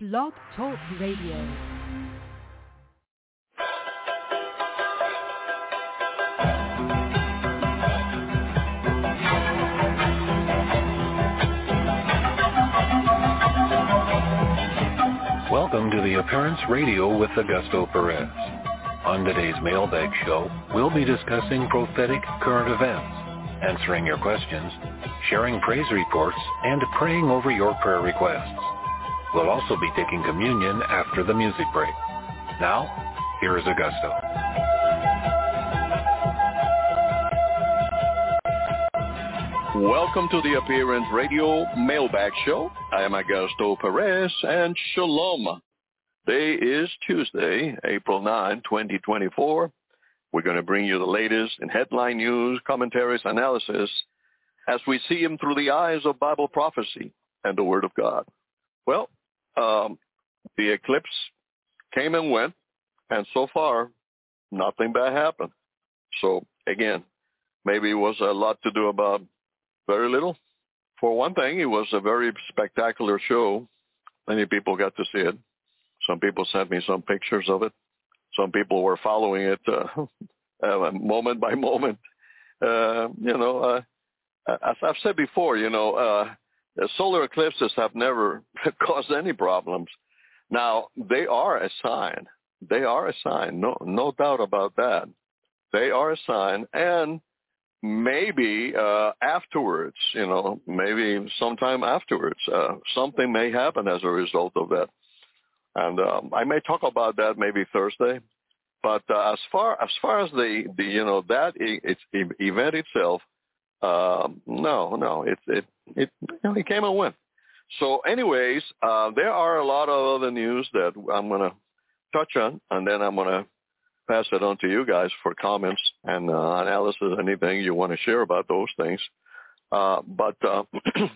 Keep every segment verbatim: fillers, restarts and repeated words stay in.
Blog Talk Radio. Welcome to the Appearance Radio with Augusto Perez. On today's Mailbag Show, we'll be discussing prophetic current events, answering your questions, sharing praise reports, and praying over your prayer requests. We'll also be taking communion after the music break. Now, here is Augusto. Welcome to the Appearance Radio Mailbag Show. I am Augusto Perez, and shalom. Today is Tuesday, April ninth, twenty twenty-four. We're going to bring you the latest in headline news, commentaries, analysis, as we see them through the eyes of Bible prophecy and the Word of God. Well, um, the eclipse came and went, and so far, nothing bad happened. So, again, maybe it was a lot to do about very little. For one thing, it was a very spectacular show. Many people got to see it. Some people sent me some pictures of it. Some people were following it uh, uh, moment by moment. Uh, you know, uh, as I've said before, you know, uh, solar eclipses have never caused any problems. Now, they are a sign. They are a sign. No, no doubt about that. They are a sign, and maybe uh, afterwards, you know, maybe sometime afterwards, uh, something may happen as a result of that. And um, I may talk about that maybe Thursday. But uh, as far as far as the, the you know that e- it's e- event itself, um, no, no, it it it you know, it came and went. So, anyways, uh, there are a lot of other news that I'm going to touch on, and then I'm going to pass it on to you guys for comments and uh, analysis, anything you want to share about those things. Uh, but, uh,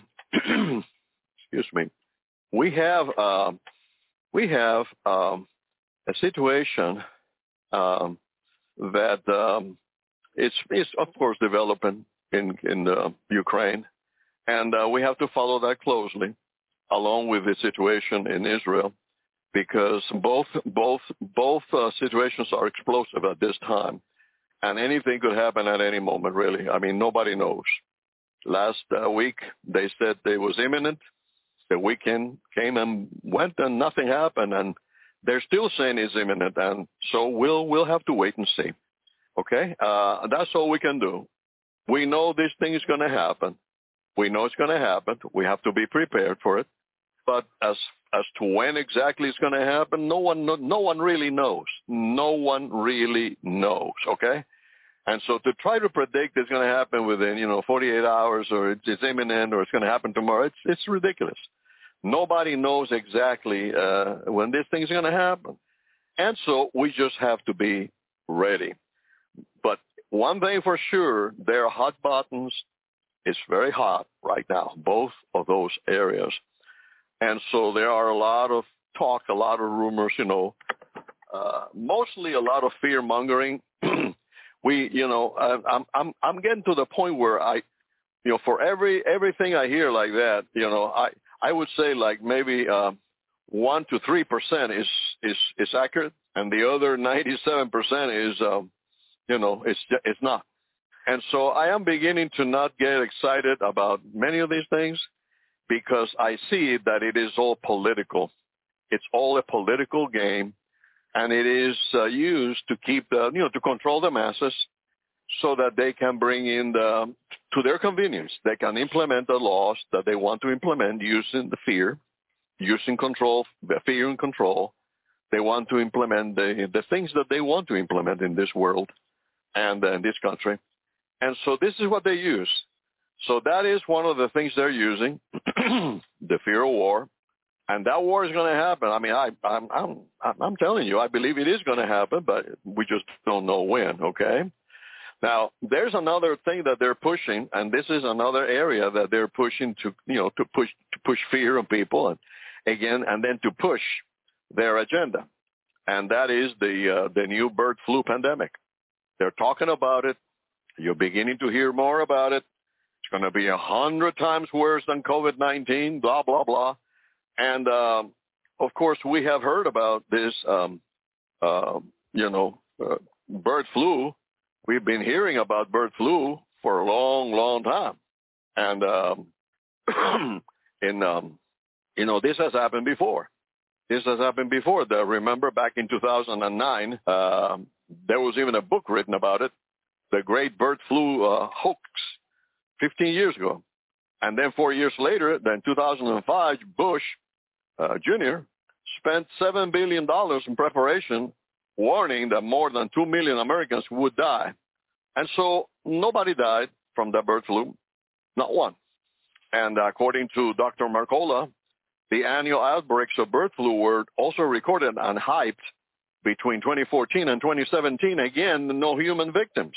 excuse me, we have, uh, we have um, a situation um, that um, it's, it's, of course, developing in, in uh, Ukraine, and uh, we have to follow that closely, along with the situation in Israel, because both both both uh, situations are explosive at this time, and anything could happen at any moment, really. I mean, nobody knows. Last uh, week, they said it was imminent. The weekend came and went, and nothing happened, and they're still saying it's imminent, and so we'll we'll have to wait and see. Okay? Uh, that's all we can do. We know this thing is going to happen. We know it's going to happen. We have to be prepared for it. But as as to when exactly it's going to happen, no one no, no one really knows. No one really knows, okay? And so to try to predict it's going to happen within, you know, forty-eight hours, or it's, it's imminent, or it's going to happen tomorrow, it's it's ridiculous. Nobody knows exactly uh, when this thing is going to happen. And so we just have to be ready. But one thing for sure, there are hot buttons. It's very hot right now, both of those areas. And so there are a lot of talk, a lot of rumors, you know, uh, mostly a lot of fear mongering. we, you know, I'm, I'm, I'm getting to the point where I, you know, for every, everything I hear like that, you know, I, I would say like maybe, uh, one to three percent is, is, is accurate. And the other ninety-seven percent is, um, you know, it's, it's not. And so I am beginning to not get excited about many of these things, because I see that it is all political. It's all a political game, and it is uh, used to keep the, you know, to control the masses so that they can bring in the, to their convenience, they can implement the laws that they want to implement using the fear, using control, the fear and control. They want to implement the, the things that they want to implement in this world and uh, in this country. And so this is what they use. So that is one of the things they're using, the fear of war, and that war is going to happen. I mean, I, I'm, I'm, I'm telling you, I believe it is going to happen, but we just don't know when. Okay. Now, there's another thing that they're pushing, and this is another area that they're pushing to, you know, to push to push fear on people, and again, and then to push their agenda, and that is the uh, the new bird flu pandemic. They're talking about it. You're beginning to hear more about it. It's going to be a hundred times worse than COVID nineteen, blah, blah, blah. And um, of course, we have heard about this, um, uh, you know, uh, bird flu. We've been hearing about bird flu for a long, long time. And, um, in, um, you know, this has happened before. This has happened before. The, remember back in two thousand nine, uh, there was even a book written about it, the Great Bird Flu uh, Hoax, fifteen years ago. And then four years later, then two thousand five, Bush uh, Junior spent seven billion dollars in preparation, warning that more than two million Americans would die. And so nobody died from the bird flu, not one. And according to Doctor Mercola, the annual outbreaks of bird flu were also recorded and hyped between twenty fourteen and twenty seventeen. Again, no human victims.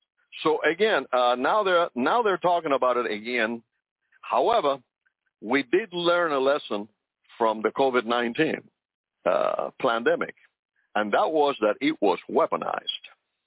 So again, uh, now they're now they're talking about it again. However, we did learn a lesson from the COVID nineteen uh, pandemic, and that was that it was weaponized.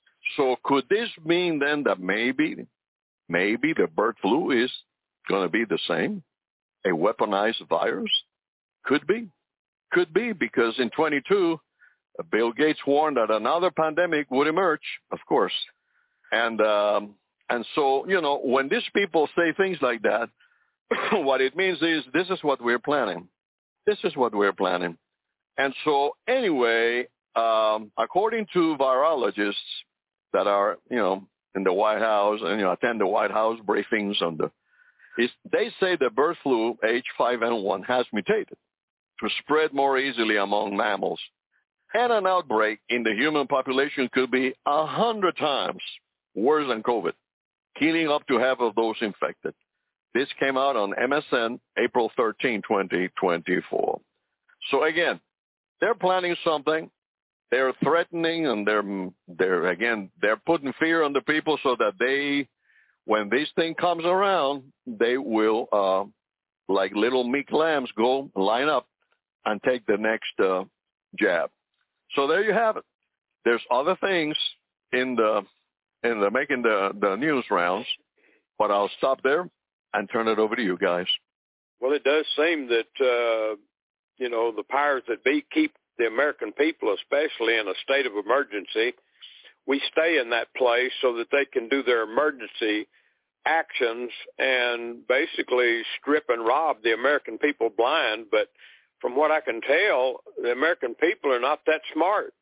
So could this mean then that maybe, maybe the bird flu is going to be the same, a weaponized virus? Could be. Could be, because in twenty-two, Bill Gates warned that another pandemic would emerge, of course. And um, and so, you know, when these people say things like that, what it means is this is what we're planning. This is what we're planning. And so anyway, um, according to virologists that are, you know, in the White House and, you know, attend the White House briefings on the, is they say the bird flu H five N one has mutated to spread more easily among mammals. And an outbreak in the human population could be a hundred times worse than COVID, killing up to half of those infected. This came out on M S N April thirteenth, twenty twenty-four. So again, they're planning something. They're threatening, and they're, they're again, they're putting fear on the people so that they, when this thing comes around, they will, uh, like little meek lambs, go line up and take the next uh, jab. So there you have it. There's other things in the in the making the, the news rounds, but I'll stop there and turn it over to you guys. Well, it does seem that uh, you know, the powers that be keep the American people, especially in a state of emergency. We stay in that place so that they can do their emergency actions and basically strip and rob the American people blind. But from what I can tell, the American people are not that smart.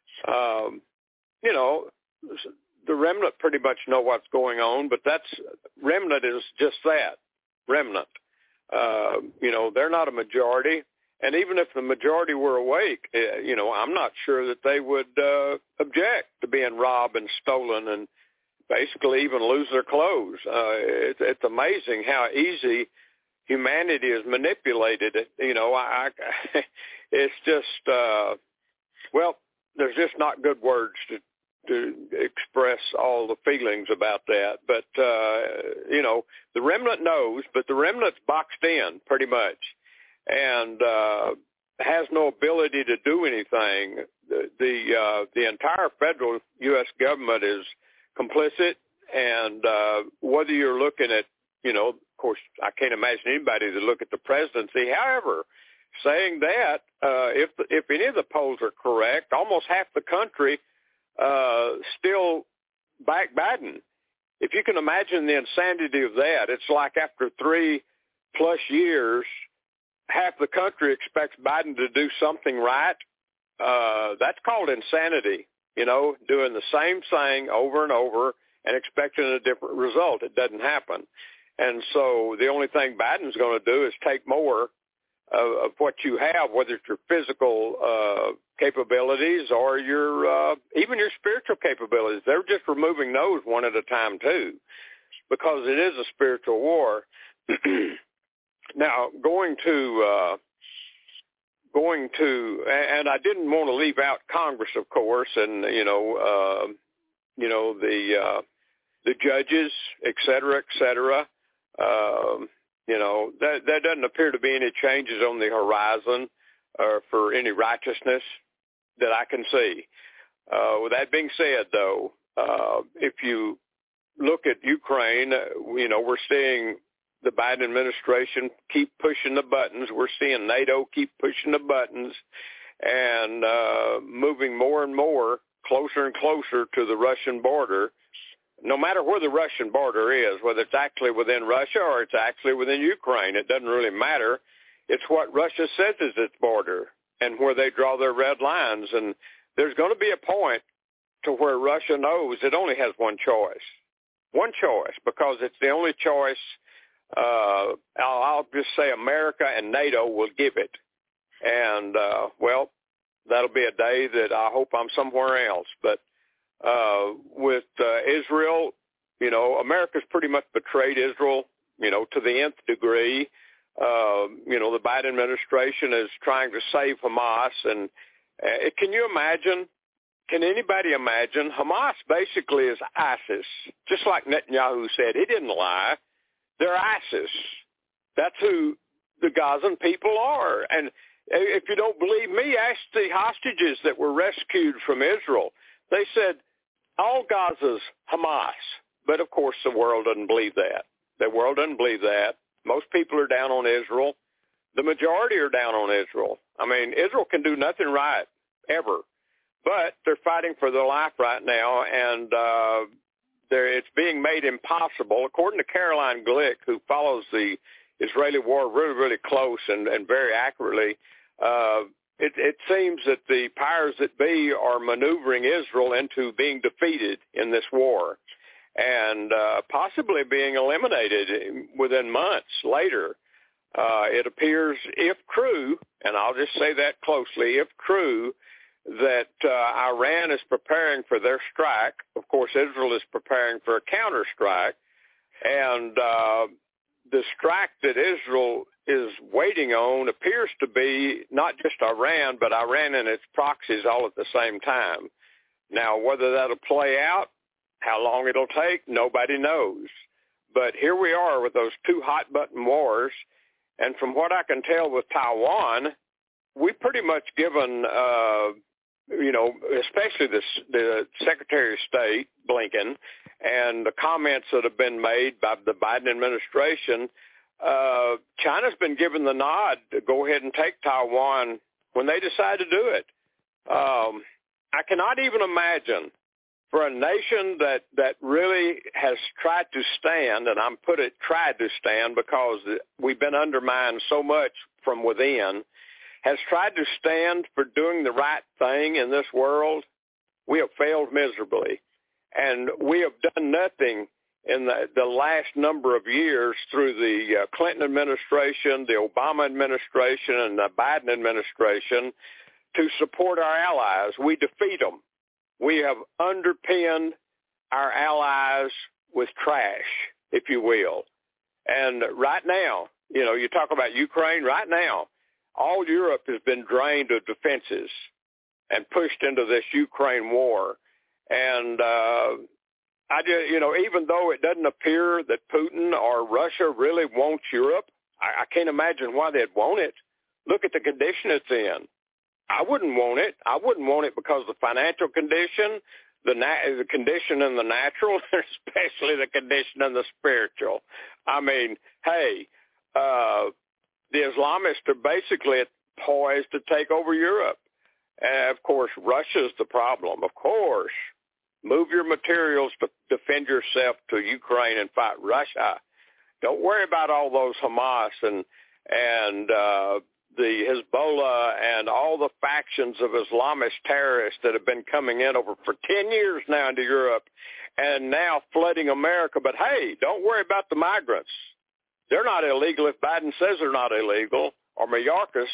Um, you know, the remnant pretty much know what's going on, but that's remnant is just that, remnant. Uh, you know, they're not a majority. And even if the majority were awake, uh, you know, I'm not sure that they would uh, object to being robbed and stolen and basically even lose their clothes. Uh, it, it's amazing how easy humanity is manipulated. You know, I, I it's just, uh, well, there's just not good words to, to express all the feelings about that. But, uh, you know, the remnant knows, but the remnant's boxed in pretty much and uh, has no ability to do anything. The the, uh, the entire federal U S government is complicit, and uh, whether you're looking at, you know, of course, I can't imagine anybody to look at the presidency. However, saying that, uh, if the, if any of the polls are correct, almost half the country uh, still back Biden. If you can imagine the insanity of that, it's like after three plus years, half the country expects Biden to do something right. Uh, that's called insanity, you know, doing the same thing over and over and expecting a different result. It doesn't happen. And so the only thing Biden's going to do is take more of, of what you have, whether it's your physical uh, capabilities or your uh, even your spiritual capabilities. They're just removing those one at a time, too, because it is a spiritual war. Now, going to, uh, going to, and I didn't want to leave out Congress, of course, and, you know, uh, you know, the, uh, the judges, et cetera, et cetera. Um, you know, that, that doesn't appear to be any changes on the horizon uh, for any righteousness that I can see. Uh, with that being said, though, uh, if you look at Ukraine, uh, you know, we're seeing the Biden administration keep pushing the buttons. We're seeing NATO keep pushing the buttons and uh, moving more and more closer and closer to the Russian border, no matter where the Russian border is, whether it's actually within Russia or it's actually within Ukraine. It doesn't really matter. It's what Russia says is its border and where they draw their red lines. And there's going to be a point to where Russia knows it only has one choice. One choice, because it's the only choice, uh, I'll, I'll just say America and NATO will give it. And, uh, well, that'll be a day that I hope I'm somewhere else. But uh, with uh, Israel, you know, America's pretty much betrayed Israel, you know, to the nth degree. Uh, you know, the Biden administration is trying to save Hamas. And uh, can you imagine, can anybody imagine, Hamas basically is ISIS, just like Netanyahu said. He didn't lie. They're ISIS. That's who the Gazan people are. And if you don't believe me, ask the hostages that were rescued from Israel. They said, all Gaza's Hamas. But, of course, the world doesn't believe that. The world doesn't believe that. Most people are down on Israel. The majority are down on Israel. I mean, Israel can do nothing right, ever. But they're fighting for their life right now, and uh, it's being made impossible. According to Caroline Glick, who follows the Israeli war really, really close and, and very accurately, Uh, it, it seems that the powers that be are maneuvering Israel into being defeated in this war and uh, possibly being eliminated within months later. Uh, it appears, if true, and I'll just say that closely, if true, that uh, Iran is preparing for their strike. Of course, Israel is preparing for a counter-strike. And uh, the strike that Israel is waiting on appears to be not just Iran, but Iran and its proxies all at the same time. Now, whether that'll play out, how long it'll take, nobody knows. But here we are with those two hot-button wars, and from what I can tell with Taiwan, we've pretty much given, uh, you know, especially the, the Secretary of State, Blinken, and the comments that have been made by the Biden administration, uh, China's been given the nod to go ahead and take Taiwan when they decide to do it. Um, I cannot even imagine for a nation that, that really has tried to stand, and I'm put it tried to stand because we've been undermined so much from within, has tried to stand for doing the right thing in this world. We have failed miserably. And we have done nothing in the, the last number of years through the uh, Clinton administration, the Obama administration, and the Biden administration to support our allies. We defeat them. We have underpinned our allies with trash, if you will. And right now, you know, you talk about Ukraine, right now, all Europe has been drained of defenses and pushed into this Ukraine war. And uh, I just, you know, even though it doesn't appear that Putin or Russia really wants Europe, I, I can't imagine why they'd want it. Look at the condition it's in. I wouldn't want it. I wouldn't want it because of the financial condition, the, na- the condition in the natural, especially the condition in the spiritual. I mean, hey, uh, the Islamists are basically poised to take over Europe. And, of course, Russia's the problem. Of course, move your materials to defend yourself to Ukraine and fight Russia. Don't worry about all those Hamas and and uh, the Hezbollah and all the factions of Islamist terrorists that have been coming in over for ten years now into Europe and now flooding America. But, hey, don't worry about the migrants. They're not illegal if Biden says they're not illegal, or Mayorkas.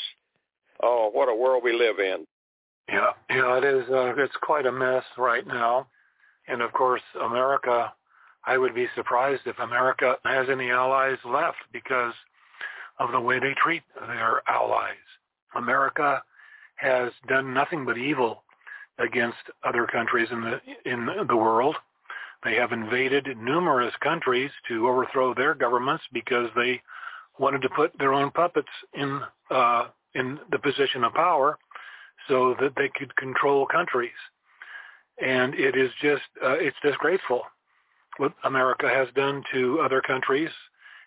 Oh, what a world we live in. Yeah, yeah, it is. Uh, it's quite a mess right now. And, of course, America, I would be surprised if America has any allies left because of the way they treat their allies. America has done nothing but evil against other countries in the in the world. They have invaded numerous countries to overthrow their governments because they wanted to put their own puppets in uh, in the position of power so that they could control countries. And it is just, uh, it's disgraceful what America has done to other countries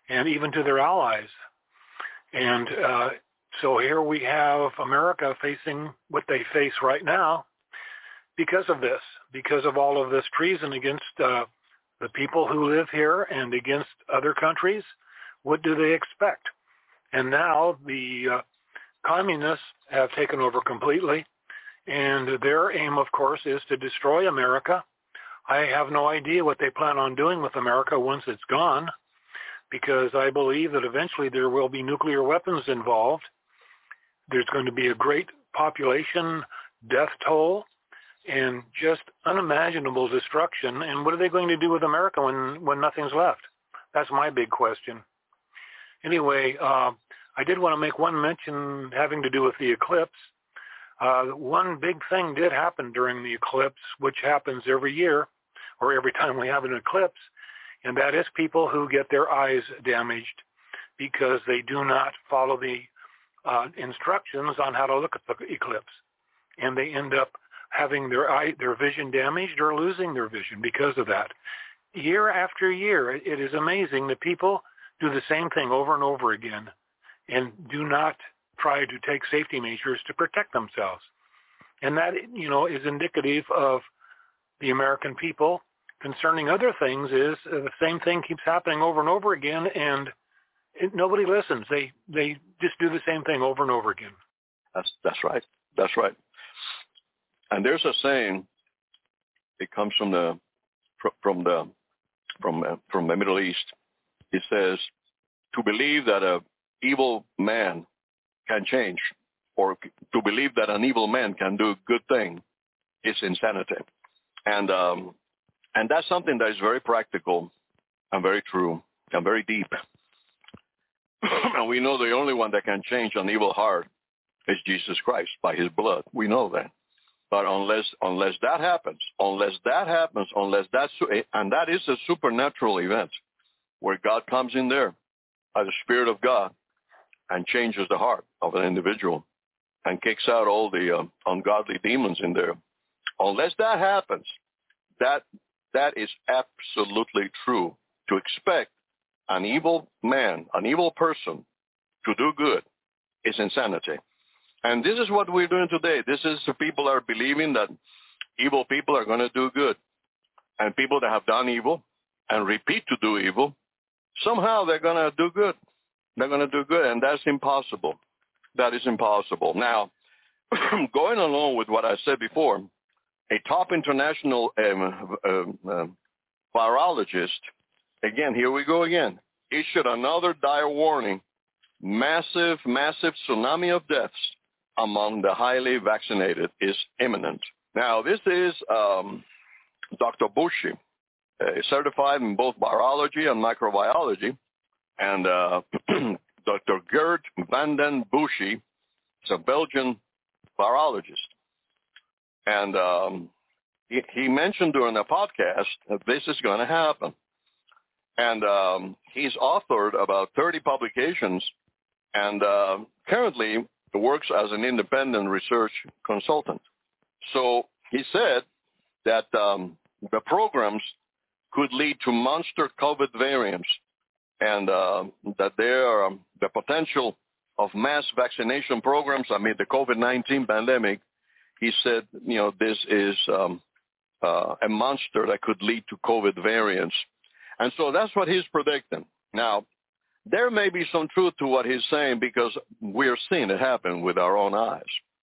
and even to their allies. And uh, so here we have America facing what they face right now because of this, because of all of this treason against uh, the people who live here and against other countries. What do they expect? And now the uh, communists have taken over completely, and their aim, of course, is to destroy America. I have no idea what they plan on doing with America once it's gone, because I believe that eventually there will be nuclear weapons involved. There's going to be a great population death toll and just unimaginable destruction. And what are they going to do with America when, when nothing's left? That's my big question. Anyway, uh, I did want to make one mention having to do with the eclipse. Uh, one big thing did happen during the eclipse, which happens every year or every time we have an eclipse, and that is people who get their eyes damaged because they do not follow the uh, instructions on how to look at the eclipse, and they end up having their eye, their vision damaged or losing their vision because of that. Year after year, it is amazing that people do the same thing over and over again and do not try to take safety measures to protect themselves. And that, you know, is indicative of the American people. Concerning other things is uh, the same thing keeps happening over and over again, and it, nobody listens. They they just do the same thing over and over again. That's that's right. That's right. And there's a saying. It comes from the from the from uh, from the Middle East. It says, "To believe that a evil man can change, or to believe that an evil man can do a good thing, is insanity." And um, and that's something that is very practical and very true and very deep. And we know the only one that can change an evil heart is Jesus Christ by his blood. We know that. But unless unless that happens, unless that happens, unless that's, and that is a supernatural event where God comes in there by the Spirit of God and changes the heart of an individual and kicks out all the uh, ungodly demons in there. Unless that happens, that that is absolutely true. To expect an evil man, an evil person to do good is insanity. And this is what we're doing today. This is the people are believing that evil people are going to do good. And people that have done evil and repeat to do evil, somehow they're going to do good. They're going to do good, and that's impossible. That is impossible. Now, going along with what I said before, a top international um, uh, uh, virologist, again, here we go again, issued another dire warning, massive, massive tsunami of deaths among the highly vaccinated is imminent. Now, this is um, Doctor Bushi, uh, certified in both virology and microbiology, and uh, Doctor Gert van den Bussche is a Belgian virologist. And um, he, he mentioned during the podcast that this is going to happen. And um, he's authored about thirty publications and uh, currently works as an independent research consultant. So he said that um, the programs could lead to monster COVID variants, and uh, that there are um, the potential of mass vaccination programs amid the COVID nineteen pandemic. He said, you know, this is um, uh, a monster that could lead to COVID variants. And so that's what he's predicting. Now, there may be some truth to what he's saying because we're seeing it happen with our own eyes.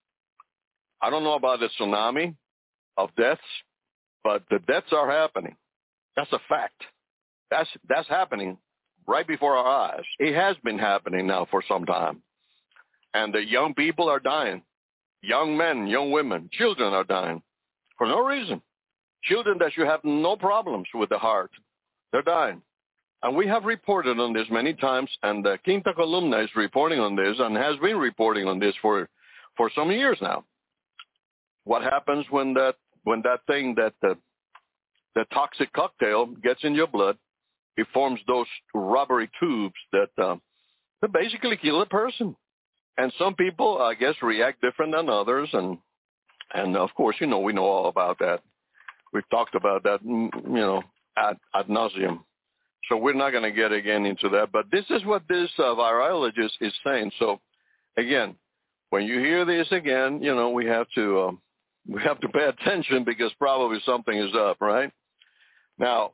I don't know about the tsunami of deaths, but the deaths are happening. That's a fact. That's that's happening right before our eyes. It has been happening now for some time. And the young people are dying. Young men, young women, children are dying for no reason. Children that should have no problems with the heart, they're dying. And we have reported on this many times, and the Quinta Columna is reporting on this and has been reporting on this for, for some years now. What happens when that when that thing, that the, the toxic cocktail gets in your blood, it forms those rubbery tubes that, uh, that basically kill a person. And some people, I guess, react different than others. And, and of course, you know, we know all about that. We've talked about that, you know, ad, ad nauseum. So we're not going to get again into that. But this is what this uh, virologist is saying. So, again, when you hear this again, you know, we have to um, we have to pay attention because probably something is up, right? Now,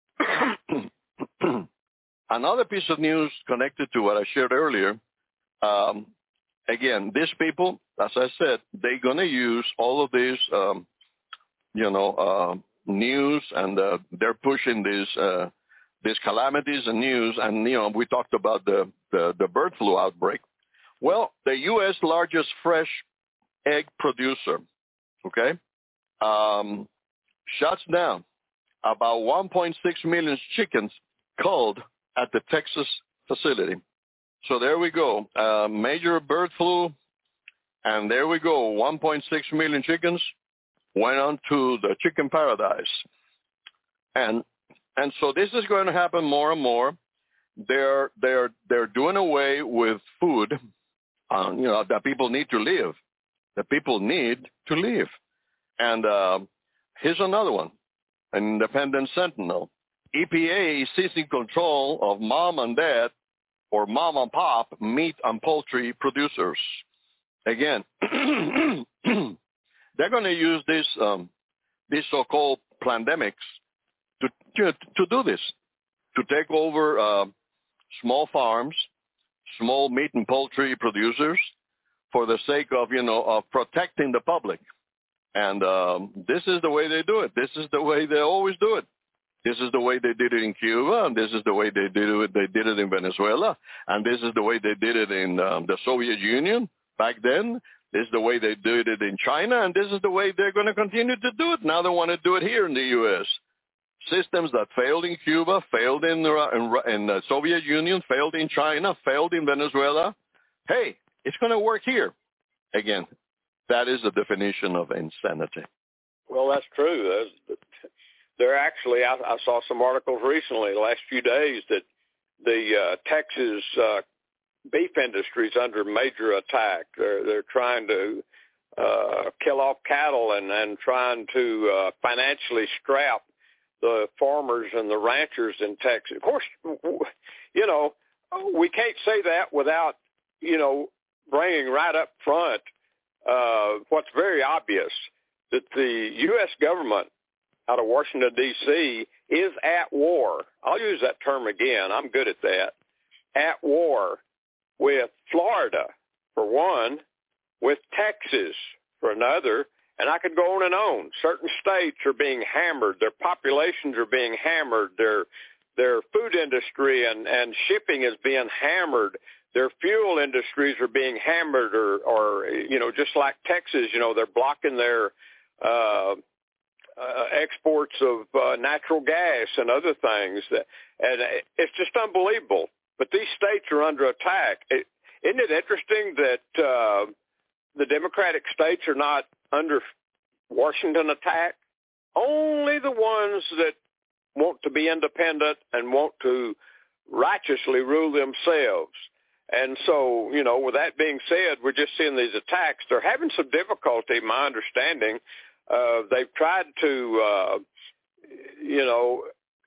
another piece of news connected to what I shared earlier, um, again, these people, as I said, they're going to use all of these, um, you know, uh, news, and uh, they're pushing these uh, these calamities and news. And, you know, we talked about the, the, the bird flu outbreak. Well, the U S largest fresh egg producer, okay, um, shuts down about one point six million chickens culled at the Texas facility. So there we go, uh, major bird flu, and there we go, one point six million chickens went on to the chicken paradise. And and so this is going to happen more and more. They're they're they're doing away with food, uh, you know, that people need to live. That people need to live. And uh, here's another one, an independent sentinel. E P A is seizing control of mom and dad or mom and pop meat and poultry producers. Again, they're going to use this um, these so-called pandemics to, to to do this, to take over uh, small farms, small meat and poultry producers, for the sake of, you know, of protecting the public. And um, this is the way they do it. This is the way they always do it. This is the way they did it in Cuba, and this is the way they did it. They did it in Venezuela, and this is the way they did it in um, the Soviet Union back then. This is the way they did it in China, and this is the way they're going to continue to do it. Now they want to do it here in the U S Systems that failed in Cuba, failed in the, in, in the Soviet Union, failed in China, failed in Venezuela. Hey, it's going to work here. Again, that is the definition of insanity. Well, that's true. They're actually, I, I saw some articles recently, the last few days, that the uh, Texas uh, beef industry is under major attack. They're, they're trying to uh, kill off cattle and, and trying to uh, financially strap the farmers and the ranchers in Texas. Of course, you know, we can't say that without, you know, bringing right up front uh, what's very obvious, that the U S government out of Washington, D C is at war. I'll use that term again. I'm good at that. At war with Florida, for one, with Texas, for another, and I could go on and on. Certain states are being hammered. Their populations are being hammered. Their their food industry and, and shipping is being hammered. Their fuel industries are being hammered, or, or you know, just like Texas, you know, they're blocking their uh, uh, exports of uh, natural gas and other things. That, and it's just unbelievable. But these states are under attack. It, isn't it interesting that uh, the Democratic states are not under Washington attack? Only the ones that want to be independent and want to righteously rule themselves. And so, you know, with that being said, we're just seeing these attacks. They're having some difficulty, my understanding. Uh, they've tried to, uh, you know,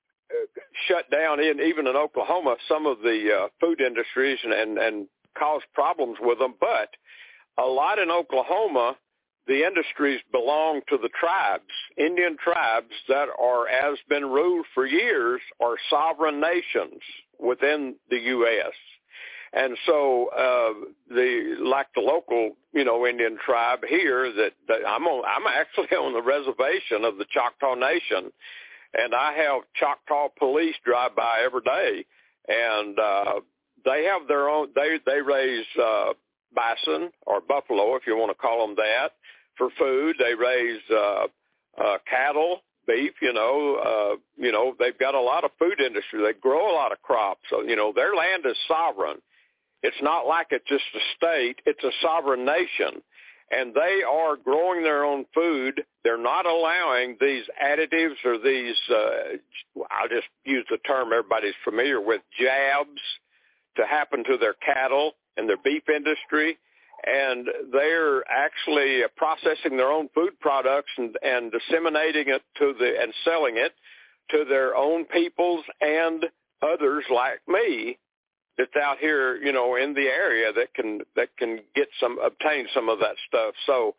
shut down, in, even in Oklahoma, some of the uh, food industries and, and, and cause problems with them. But a lot in Oklahoma, the industries belong to the tribes, Indian tribes that are, as been ruled for years, are sovereign nations within the U S And so uh, the like the local, you know, Indian tribe here that, that I'm on, I'm actually on the reservation of the Choctaw Nation, and I have Choctaw police drive by every day, and uh, they have their own. They they raise uh, bison or buffalo, if you want to call them that, for food. They raise uh, uh, cattle, beef. You know, uh, you know they've got a lot of food industry. They grow a lot of crops. So you know their land is sovereign. It's not like it's just a state. It's a sovereign nation. And they are growing their own food. They're not allowing these additives or these, uh, I'll just use the term everybody's familiar with, jabs to happen to their cattle and their beef industry. And they're actually processing their own food products and, and disseminating it to the and selling it to their own peoples and others like me that's out here, you know, in the area that can that can get some obtain some of that stuff. So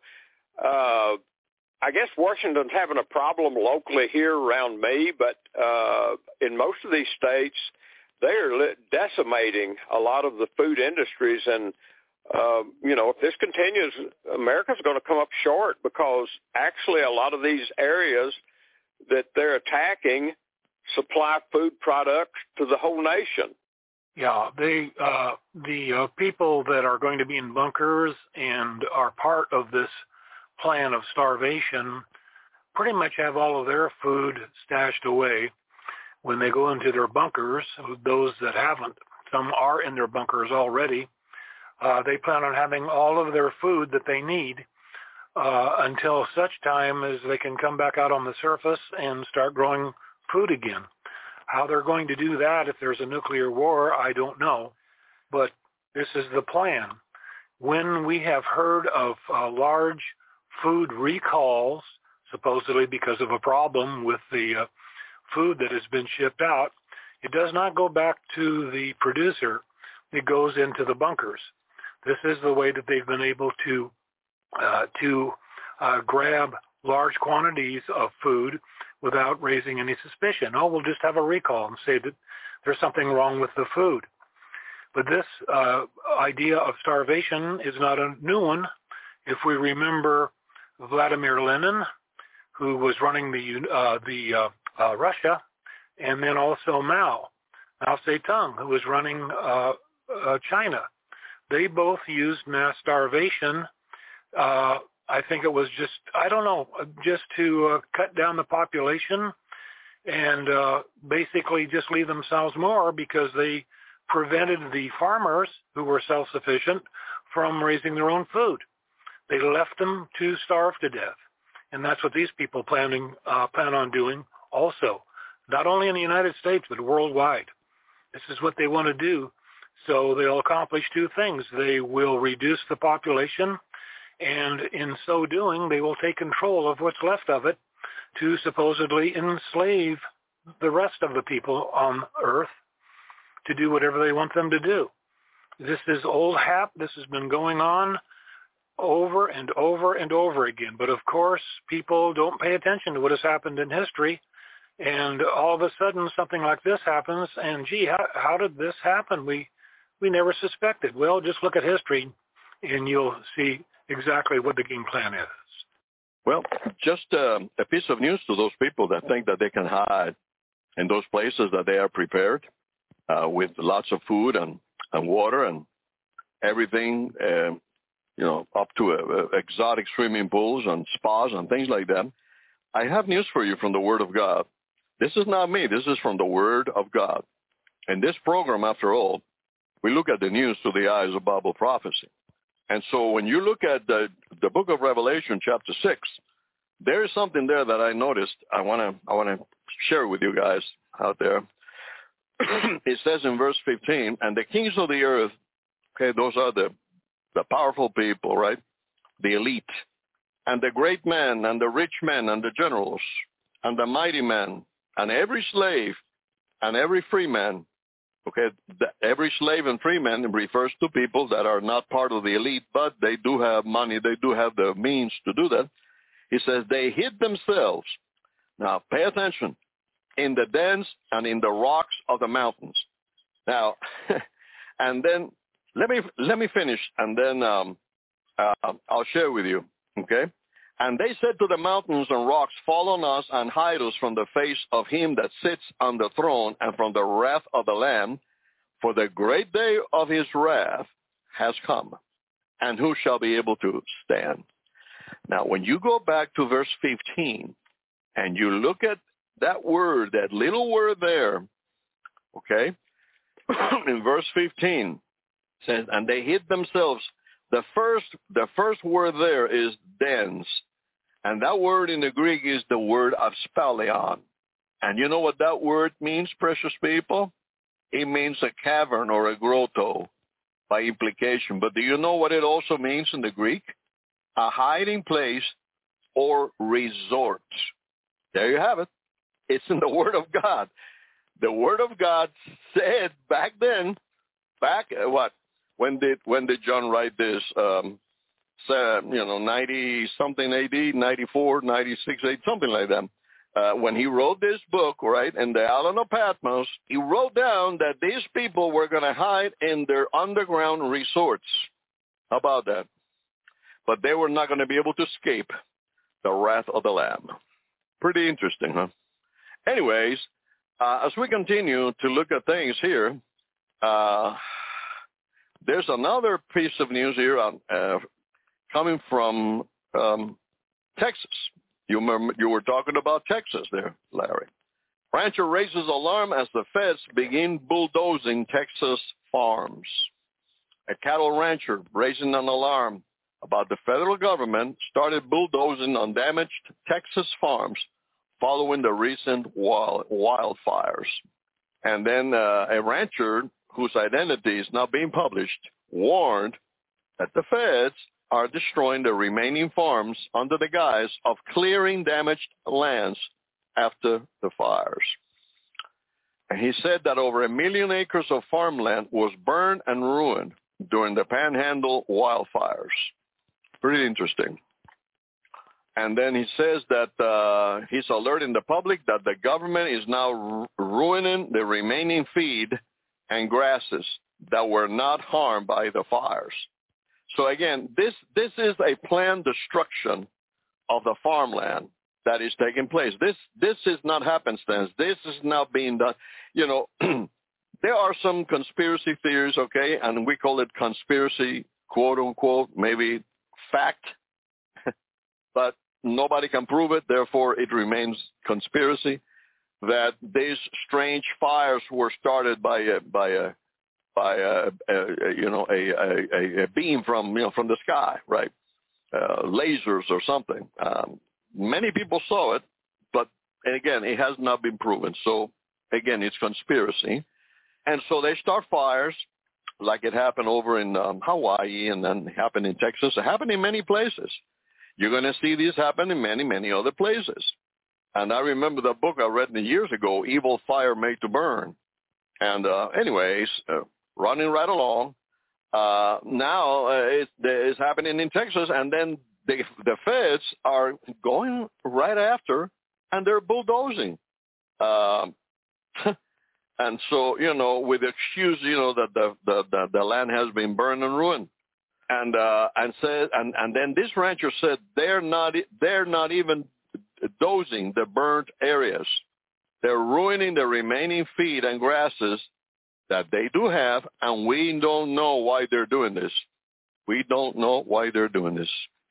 uh, I guess Washington's having a problem locally here around me, but uh, in most of these states, they're decimating a lot of the food industries. And, uh, you know, if this continues, America's going to come up short because actually a lot of these areas that they're attacking supply food products to the whole nation. Yeah, they uh, the uh, people that are going to be in bunkers and are part of this plan of starvation pretty much have all of their food stashed away when they go into their bunkers. Those that haven't, some are in their bunkers already. Uh, they plan on having all of their food that they need uh, until such time as they can come back out on the surface and start growing food again. How they're going to do that if there's a nuclear war, I don't know. But this is the plan. When we have heard of uh, large food recalls, supposedly because of a problem with the uh, food that has been shipped out, it does not go back to the producer. It goes into the bunkers. This is the way that they've been able to uh, to uh, grab large quantities of food without raising any suspicion. Oh, we'll just have a recall and say that there's something wrong with the food. But this uh, idea of starvation is not a new one. If we remember Vladimir Lenin, who was running the uh, the uh, uh, Russia, and then also Mao, Mao Zedong, who was running uh, uh, China. They both used mass starvation. Uh, I think it was just, I don't know, just to uh, cut down the population and uh, basically just leave themselves more because they prevented the farmers who were self-sufficient from raising their own food. They left them to starve to death. And that's what these people planning, uh, plan on doing also, not only in the United States, but worldwide. This is what they want to do. So they'll accomplish two things. They will reduce the population, and in so doing, they will take control of what's left of it to supposedly enslave the rest of the people on Earth to do whatever they want them to do. This is old hap. This has been going on over and over and over again. But of course, people don't pay attention to what has happened in history. And all of a sudden, something like this happens. And gee, how, how did this happen? We we never suspected. Well, just look at history, and you'll see exactly what the game plan is. Well, just uh, a piece of news to those people that think that they can hide in those places that they are prepared uh, with lots of food and, and water and everything, uh, you know, up to uh, exotic swimming pools and spas and things like that. I have news for you from the Word of God. This is not me. This is from the Word of God. And this program, after all, we look at the news through the eyes of Bible prophecy. And so when you look at the, the book of Revelation, chapter six, there is something there that I noticed. I want to I want to share with you guys out there. It says in verse fifteen, and the kings of the earth, okay, those are the, the powerful people, right? The elite, and the great men, and the rich men, and the generals, and the mighty men, and every slave, and every free man. Okay, the, every slave and free man refers to people that are not part of the elite, but they do have money, they do have the means to do that. He says they hid themselves. Now, pay attention. In the dens and in the rocks of the mountains. Now, and then let me let me finish, and then um, uh, I'll share with you. Okay. And they said to the mountains and rocks, fall on us and hide us from the face of him that sits on the throne and from the wrath of the Lamb, for the great day of his wrath has come, and who shall be able to stand? Now, when you go back to verse fifteen, and you look at that word, that little word there, okay, in verse fifteen, it says, and they hid themselves. The first, the first word there is dens, and that word in the Greek is the word aspalion. And you know what that word means, precious people? It means a cavern or a grotto by implication. But do you know what it also means in the Greek? A hiding place or resort. There you have it. It's in the Word of God. the Word of God said back then, back uh, what? When did when did John write this? Um, so, you know, ninety something A D, ninety-four, ninety-six A D, something like that. Uh, when he wrote this book, right, in the island of Patmos, he wrote down that these people were going to hide in their underground resorts. How about that? But they were not going to be able to escape the wrath of the Lamb. Pretty interesting, huh? Anyways, uh, as we continue to look at things here, uh, there's another piece of news here on, uh, coming from um, Texas. You remember, you were talking about Texas there, Larry. Rancher raises alarm as the feds begin bulldozing Texas farms. A cattle rancher raising an alarm about the federal government started bulldozing on damaged Texas farms following the recent wild, wildfires. And then uh, a rancher whose identity is not being published warned that the feds are destroying the remaining farms under the guise of clearing damaged lands after the fires. And he said that over a million acres of farmland was burned and ruined during the Panhandle wildfires. Pretty interesting. And then he says that uh, he's alerting the public that the government is now ru- ruining the remaining feed and grasses that were not harmed by the fires. So again, this this is a planned destruction of the farmland that is taking place. This this is not happenstance. This is not being done. You know, there are some conspiracy theories, okay, and we call it conspiracy, quote unquote, maybe fact, but nobody can prove it. Therefore, it remains conspiracy. That these strange fires were started by a by a by a, a, a you know a, a, a beam from you know from the sky, right? Uh, lasers or something. Um, many people saw it, but and again, it has not been proven. So again, it's conspiracy, and so they start fires, like it happened over in um, Hawaii, and then happened in Texas. It happened in many places. You're going to see this happen in many many other places. And I remember the book I read years ago, Evil Fire Made to Burn. And uh, anyways, uh, running right along, uh, now uh, it, it's happening in Texas, and then the, the feds are going right after, and they're bulldozing. Um, and so, you know, with the excuse, you know, that the, the, the, the land has been burned and ruined. And uh, and said, and, and then this rancher said they're not they're not even dozing the burnt areas. They're ruining the remaining feed and grasses that they do have, and we don't know why they're doing this. We don't know why they're doing this.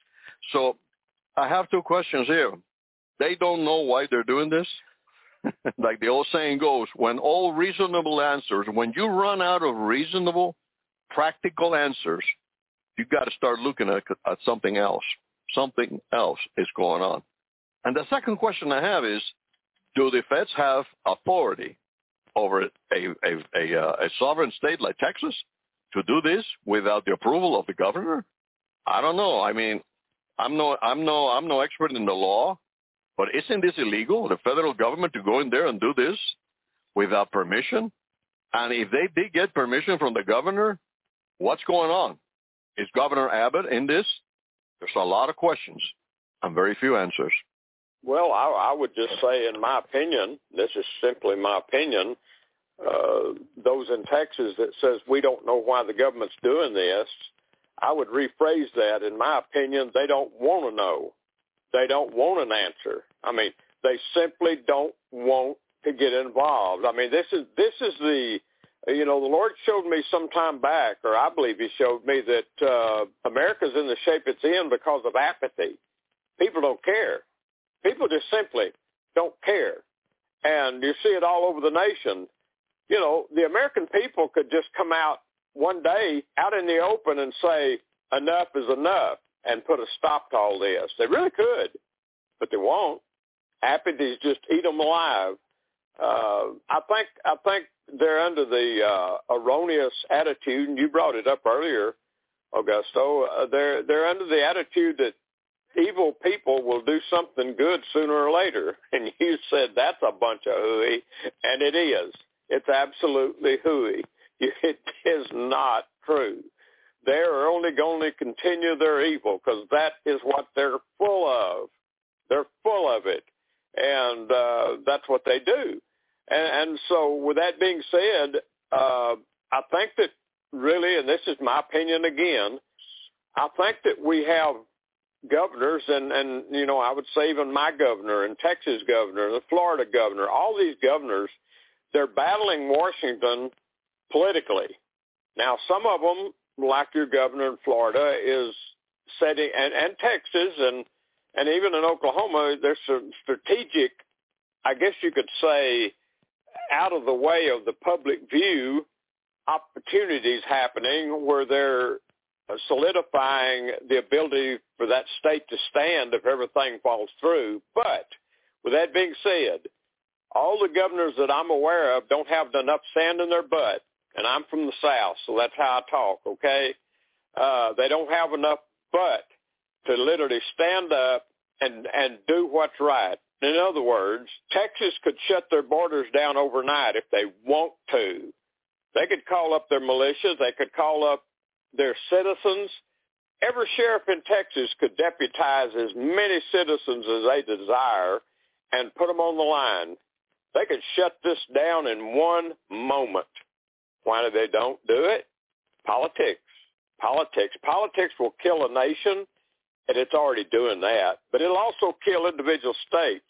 So I have two questions here. They don't know why they're doing this. Like the old saying goes, when all reasonable answers, when you run out of reasonable, practical answers, you got to start looking at, at something else. Something else is going on. And the second question I have is, do the feds have authority over a, a, a, a sovereign state like Texas to do this without the approval of the governor? I don't know. I mean, I'm no, I'm no, I'm no expert in the law, but isn't this illegal, the federal government to go in there and do this without permission? And if they did get permission from the governor, what's going on? Is Governor Abbott in this? There's a lot of questions and very few answers. Well, I, I would just say, in my opinion, this is simply my opinion, uh, those in Texas that says we don't know why the government's doing this, I would rephrase that. In my opinion, they don't want to know. They don't want an answer. I mean, they simply don't want to get involved. I mean, this is this is the, you know, the Lord showed me some time back, or I believe he showed me that uh, America's in the shape it's in because of apathy. People don't care. People just simply don't care. And you see it all over the nation. You know, the American people could just come out one day out in the open and say, enough is enough, and put a stop to all this. They really could, but they won't. Apathy just eat them alive. Uh, I think I think they're under the uh, erroneous attitude, and you brought it up earlier, Augusto. Uh, they're they're under the attitude that evil people will do something good sooner or later. And you said that's a bunch of hooey, and it is. It's absolutely hooey. It is not true. They're only going to continue their evil because that is what they're full of. They're full of it, and uh, that's what they do. And, and so with that being said, uh, I think that really, and this is my opinion again, I think that we have governors, and, and, you know, I would say even my governor and Texas governor, the Florida governor, all these governors, they're battling Washington politically. Now, some of them, like your governor in Florida, is setting, and, and Texas, and, and even in Oklahoma, there's some strategic, I guess you could say, out of the way of the public view opportunities happening where they're solidifying the ability for that state to stand if everything falls through. But with that being said, all the governors that I'm aware of don't have enough sand in their butt, and I'm from the South, so that's how I talk, okay? Uh, they don't have enough butt to literally stand up and, and do what's right. In other words, Texas could shut their borders down overnight if they want to. They could call up their militias. They could call up their citizens. Every sheriff in Texas could deputize as many citizens as they desire and put them on the line. They could shut this down in one moment. Why do they don't do it? Politics. Politics. Politics will kill a nation, and it's already doing that. But it'll also kill individual states.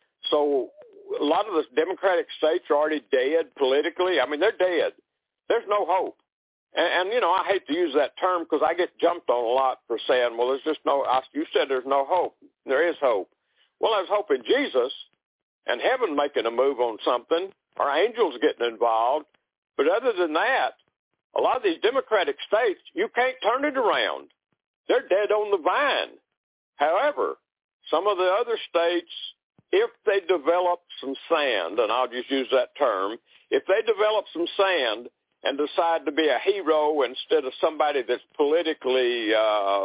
So a lot of the Democratic states are already dead politically. I mean, they're dead. There's no hope. And, and, you know, I hate to use that term because I get jumped on a lot for saying, well, there's just no, I, you said there's no hope. There is hope. Well, there's hope in Jesus and heaven making a move on something, or angels getting involved. But other than that, a lot of these Democratic states, you can't turn it around. They're dead on the vine. However, some of the other states, if they develop some sand, and I'll just use that term, if they develop some sand and decide to be a hero instead of somebody that's politically, uh,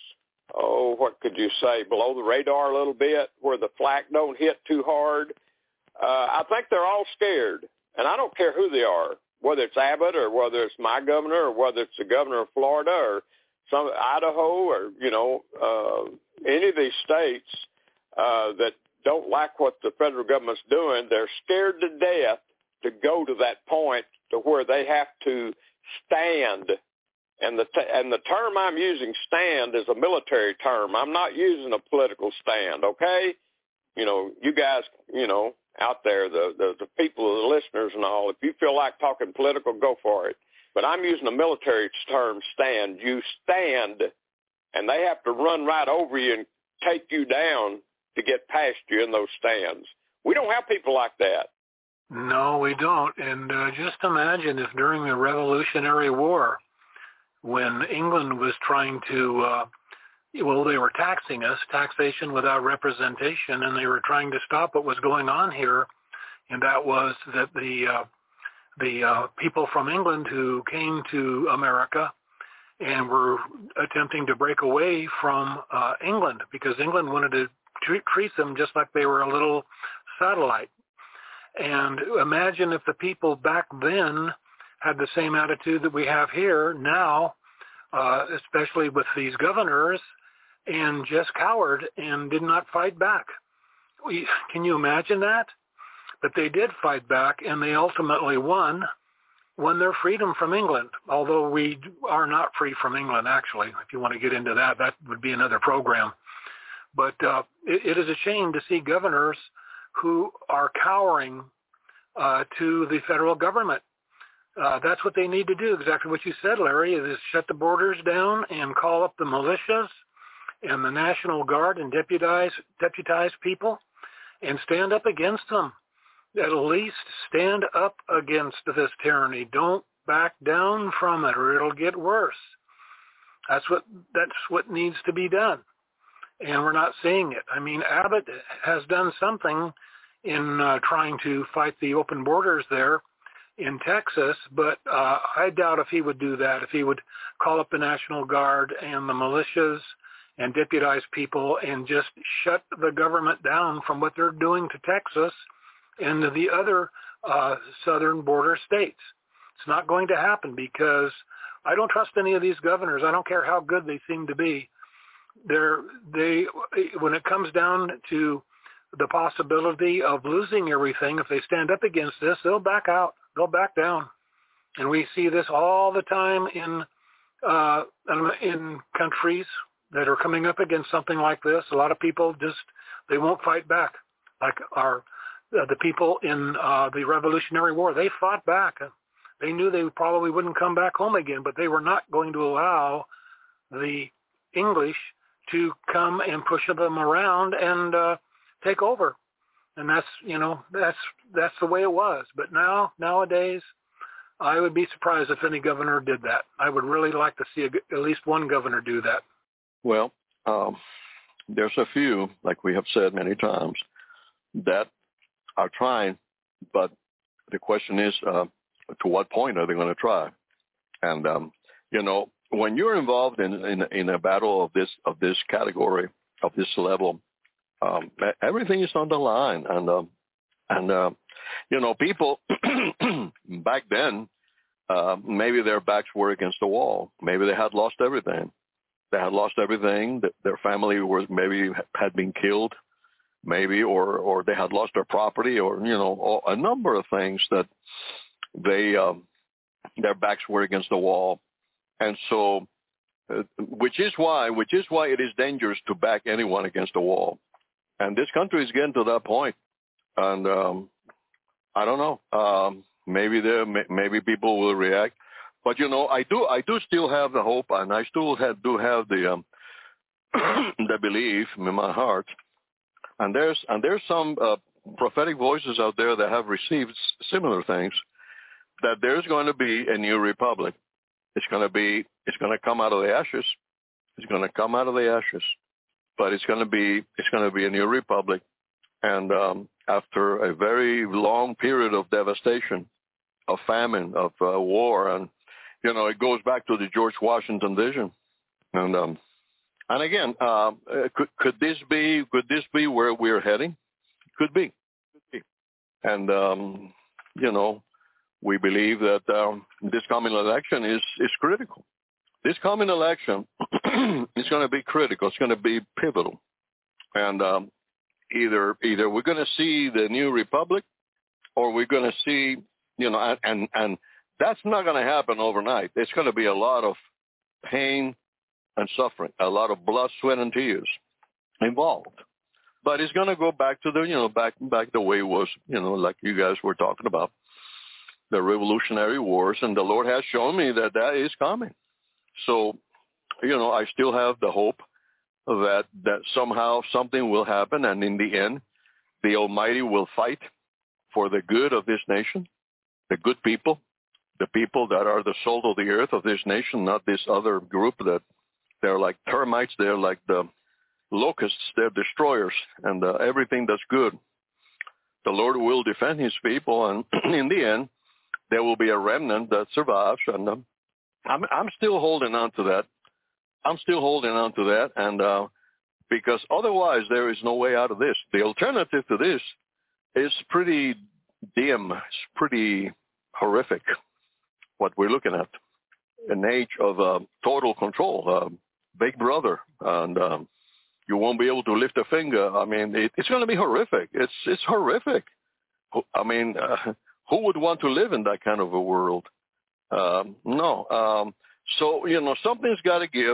oh, what could you say, below the radar a little bit, where the flak don't hit too hard, uh, I think they're all scared. And I don't care who they are, whether it's Abbott or whether it's my governor or whether it's the governor of Florida or some Idaho or, you know, uh, any of these states uh, that don't like what the federal government's doing. They're scared to death to go to that point to where they have to stand. And the t- and the term I'm using, stand, is a military term. I'm not using a political stand, okay? You know, you guys, you know, out there, the, the, the people, the listeners and all, if you feel like talking political, go for it. But I'm using a military term, stand. You stand, and they have to run right over you and take you down to get past you in those stands. We don't have people like that. No, we don't. And uh, just imagine if during the Revolutionary War, when England was trying to, uh, well, they were taxing us, taxation without representation, and they were trying to stop what was going on here, and that was that the uh, the uh, people from England who came to America and were attempting to break away from uh, England because England wanted to treat, treat them just like they were a little satellite. And imagine if the people back then had the same attitude that we have here now, uh, especially with these governors, and just cowered and did not fight back. We, can you imagine that? But they did fight back, and they ultimately won, won their freedom from England, although we are not free from England, actually. If you want to get into that, that would be another program. But uh, it, it is a shame to see governors who are cowering uh, to the federal government. Uh, that's what they need to do, exactly what you said, Larry, is shut the borders down and call up the militias and the National Guard and deputize, deputize people and stand up against them. At least stand up against this tyranny. Don't back down from it or it'll get worse. That's what, that's what needs to be done. And we're not seeing it. I mean, Abbott has done something in uh, trying to fight the open borders there in Texas, but uh, I doubt if he would do that, if he would call up the National Guard and the militias and deputize people and just shut the government down from what they're doing to Texas and the other uh, southern border states. It's not going to happen because I don't trust any of these governors. I don't care how good they seem to be. They're, they, when it comes down to the possibility of losing everything, if they stand up against this, they'll back out. They'll back down. And we see this all the time in uh, in countries that are coming up against something like this. A lot of people just, they won't fight back. Like our uh, the people in uh, the Revolutionary War, they fought back. They knew they probably wouldn't come back home again, but they were not going to allow the English to come and push them around and uh, take over. And that's, you know, that's that's the way it was. But now, nowadays, I would be surprised if any governor did that. I would really like to see a, at least one governor do that. Well, um, there's a few, like we have said many times, that are trying, but the question is, uh, to what point are they going to try? And um, you know, when you're involved in, in in a battle of this of this category, of this level, um, everything is on the line, and um, and uh, you know, people back then, uh, maybe their backs were against the wall. Maybe they had lost everything. They had lost everything. Their family was maybe had been killed, maybe, or or they had lost their property, or you know, a number of things that they um, their backs were against the wall, and so, uh, which is why, which is why it is dangerous to back anyone against the wall, and this country is getting to that point, and um, I don't know, um, maybe there, maybe people will react, but you know, I do, I do still have the hope, and I still have, do have the um, the belief in my heart, and there's and there's some uh, prophetic voices out there that have received similar things, that there's going to be a new republic. It's going to be, it's going to come out of the ashes. It's going to come out of the ashes, but it's going to be, it's going to be a new republic. And um, after a very long period of devastation, of famine, of uh, war, and you know, it goes back to the George Washington vision. And um, and again, uh, could could this be, could this be where we're heading? Could be, could be. And um, you know, we believe that um, this coming election is, is critical. This coming election is going to be critical. It's going to be pivotal. And um, either either we're going to see the new republic, or we're going to see, you know, and, and, and that's not going to happen overnight. It's going to be a lot of pain and suffering, a lot of blood, sweat, and tears involved. But it's going to go back to the, you know, back back the way it was, you know, like you guys were talking about, the Revolutionary Wars, and the Lord has shown me that that is coming. So, you know, I still have the hope that that somehow something will happen, and in the end, the Almighty will fight for the good of this nation, the good people, the people that are the salt of the earth of this nation, not this other group that they're like termites, they're like the locusts, they're destroyers, and uh, everything that's good. The Lord will defend his people, and in the end, there will be a remnant that survives, and um, I'm I'm still holding on to that. I'm still holding on to that, and uh, because otherwise there is no way out of this. The alternative to this is pretty dim. It's pretty horrific. What we're looking at, an age of uh, total control, uh, Big Brother, and um, you won't be able to lift a finger. I mean, it, it's going to be horrific. It's it's horrific. I mean. Uh, Who would want to live in that kind of a world? Um, no. Um, so, you know, something's got to give.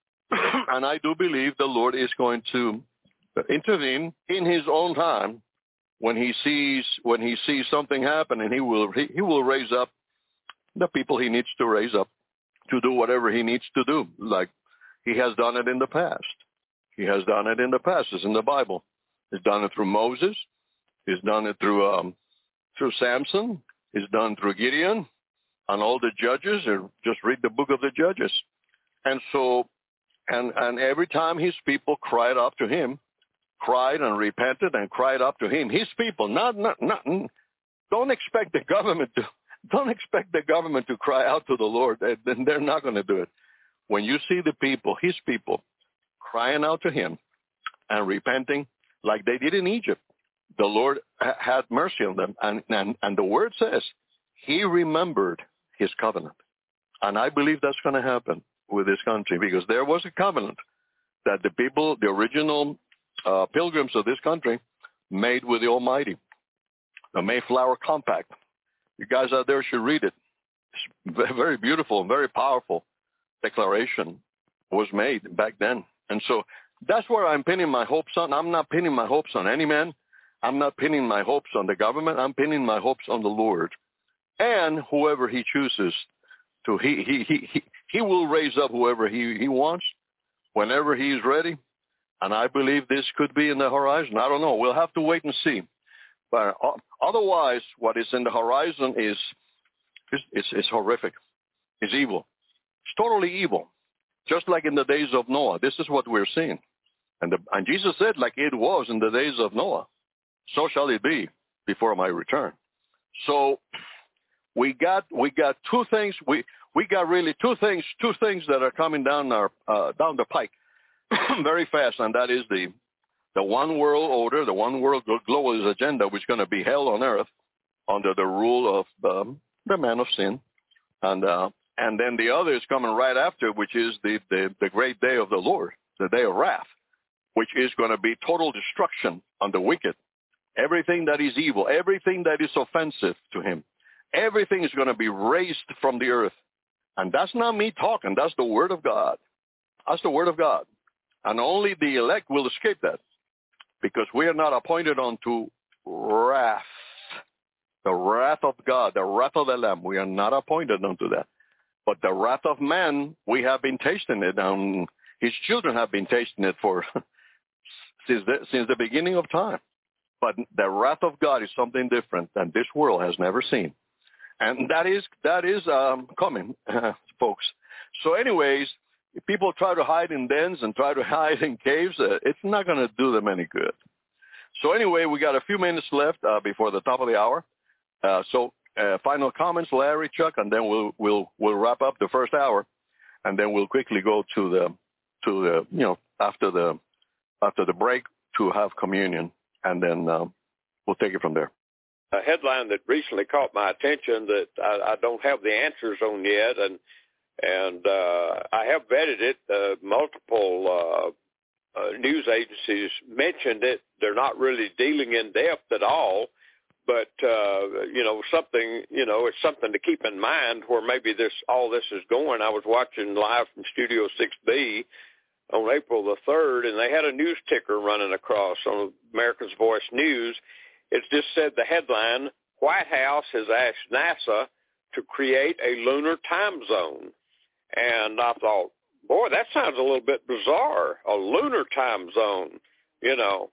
And I do believe the Lord is going to intervene in his own time when he sees when he sees something happen, and he will he, he will raise up the people he needs to raise up to do whatever he needs to do, like he has done it in the past. He has done it in the past. It's in the Bible. He's done it through Moses. He's done it through um, through Samson, is done through Gideon, and all the judges, or just read the book of the Judges. And so, and, and every time his people cried up to him, cried and repented and cried up to him, his people, not, not, not, don't expect the government to, don't expect the government to cry out to the Lord. Then they're not going to do it. When you see the people, his people, crying out to him and repenting like they did in Egypt, the Lord ha- had mercy on them. And, and, and the word says he remembered his covenant. And I believe that's going to happen with this country, because there was a covenant that the people, the original uh, pilgrims of this country, made with the Almighty, the Mayflower Compact. You guys out there should read it. It's very beautiful and very powerful declaration was made back then. And so that's where I'm pinning my hopes on. I'm not pinning my hopes on any man. I'm not pinning my hopes on the government. I'm pinning my hopes on the Lord. And whoever he chooses to, he he he he, he will raise up whoever he, he wants whenever he is ready. And I believe this could be in the horizon. I don't know. We'll have to wait and see. But otherwise, what is in the horizon is is, is, is horrific. It's evil. It's totally evil. Just like in the days of Noah. This is what we're seeing. And, the, and Jesus said, like it was in the days of Noah, so shall it be before my return. So we got we got two things. We we got really two things two things that are coming down our uh, down the pike very fast, and that is the the one world order, the one world globalist agenda, which is going to be held on earth under the rule of um, the man of sin, and uh, and then the other is coming right after, which is the, the the great day of the Lord, the day of wrath, which is going to be total destruction on the wicked. Everything that is evil, everything that is offensive to him, everything is going to be raised from the earth. And that's not me talking. That's the word of God. That's the word of God. And only the elect will escape that, because we are not appointed unto wrath, the wrath of God, the wrath of the Lamb. We are not appointed unto that. But the wrath of man, we have been tasting it, and his children have been tasting it for since the, since the beginning of time. But the wrath of God is something different than this world has never seen. And that is that is um, coming, uh, folks. So anyways, if people try to hide in dens and try to hide in caves, uh, it's not going to do them any good. So anyway, we got a few minutes left uh, before the top of the hour. Uh, so uh, final comments, Larry, Chuck, and then we'll we'll we'll wrap up the first hour, and then we'll quickly go to the to the you know after the after the break to have communion. And then um, we'll take it from there. A headline that recently caught my attention that I, I don't have the answers on yet, and and uh, I have vetted it. Uh, multiple uh, uh, news agencies mentioned it. They're not really dealing in depth at all, but uh, you know something. You know, it's something to keep in mind where maybe this all this is going. I was watching live from Studio six B on April the third, and they had a news ticker running across on America's Voice News. It just said the headline, White House has asked NASA to create a lunar time zone. And I thought, boy, that sounds a little bit bizarre, a lunar time zone. You know,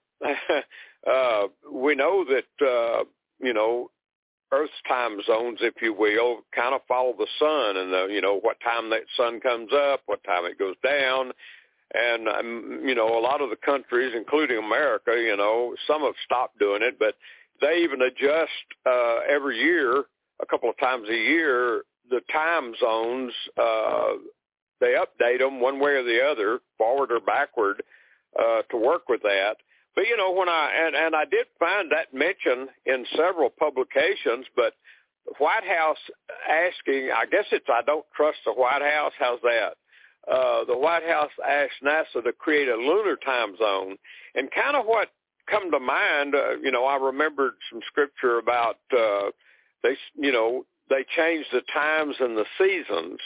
uh, we know that, uh, you know, Earth's time zones, if you will, kind of follow the sun and, the, you know, what time that sun comes up, what time it goes down. And, um, you know, a lot of the countries, including America, you know, some have stopped doing it, but they even adjust uh, every year, a couple of times a year, the time zones. Uh, they update them one way or the other, forward or backward, uh, to work with that. But, you know, when I, and, and I did find that mention in several publications, but the White House asking, I guess it's I don't trust the White House. How's that? Uh, the White House asked NASA to create a lunar time zone. And kind of what come to mind, uh, you know, I remembered some scripture about uh, they, you know, they changed the times and the seasons.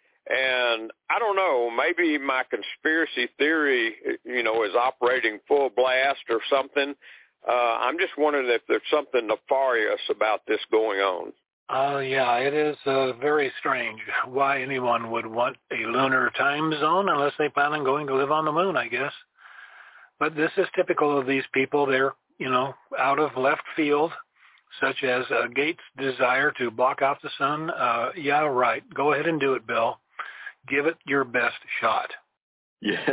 And I don't know, maybe my conspiracy theory, you know, is operating full blast or something. Uh, I'm just wondering if there's something nefarious about this going on. Uh, yeah, it is uh, very strange why anyone would want a lunar time zone unless they plan on going to live on the moon, I guess. But this is typical of these people. They're, you know, out of left field, such as uh, Gates' desire to block out the sun. Uh, yeah, right. Go ahead and do it, Bill. Give it your best shot. Yeah.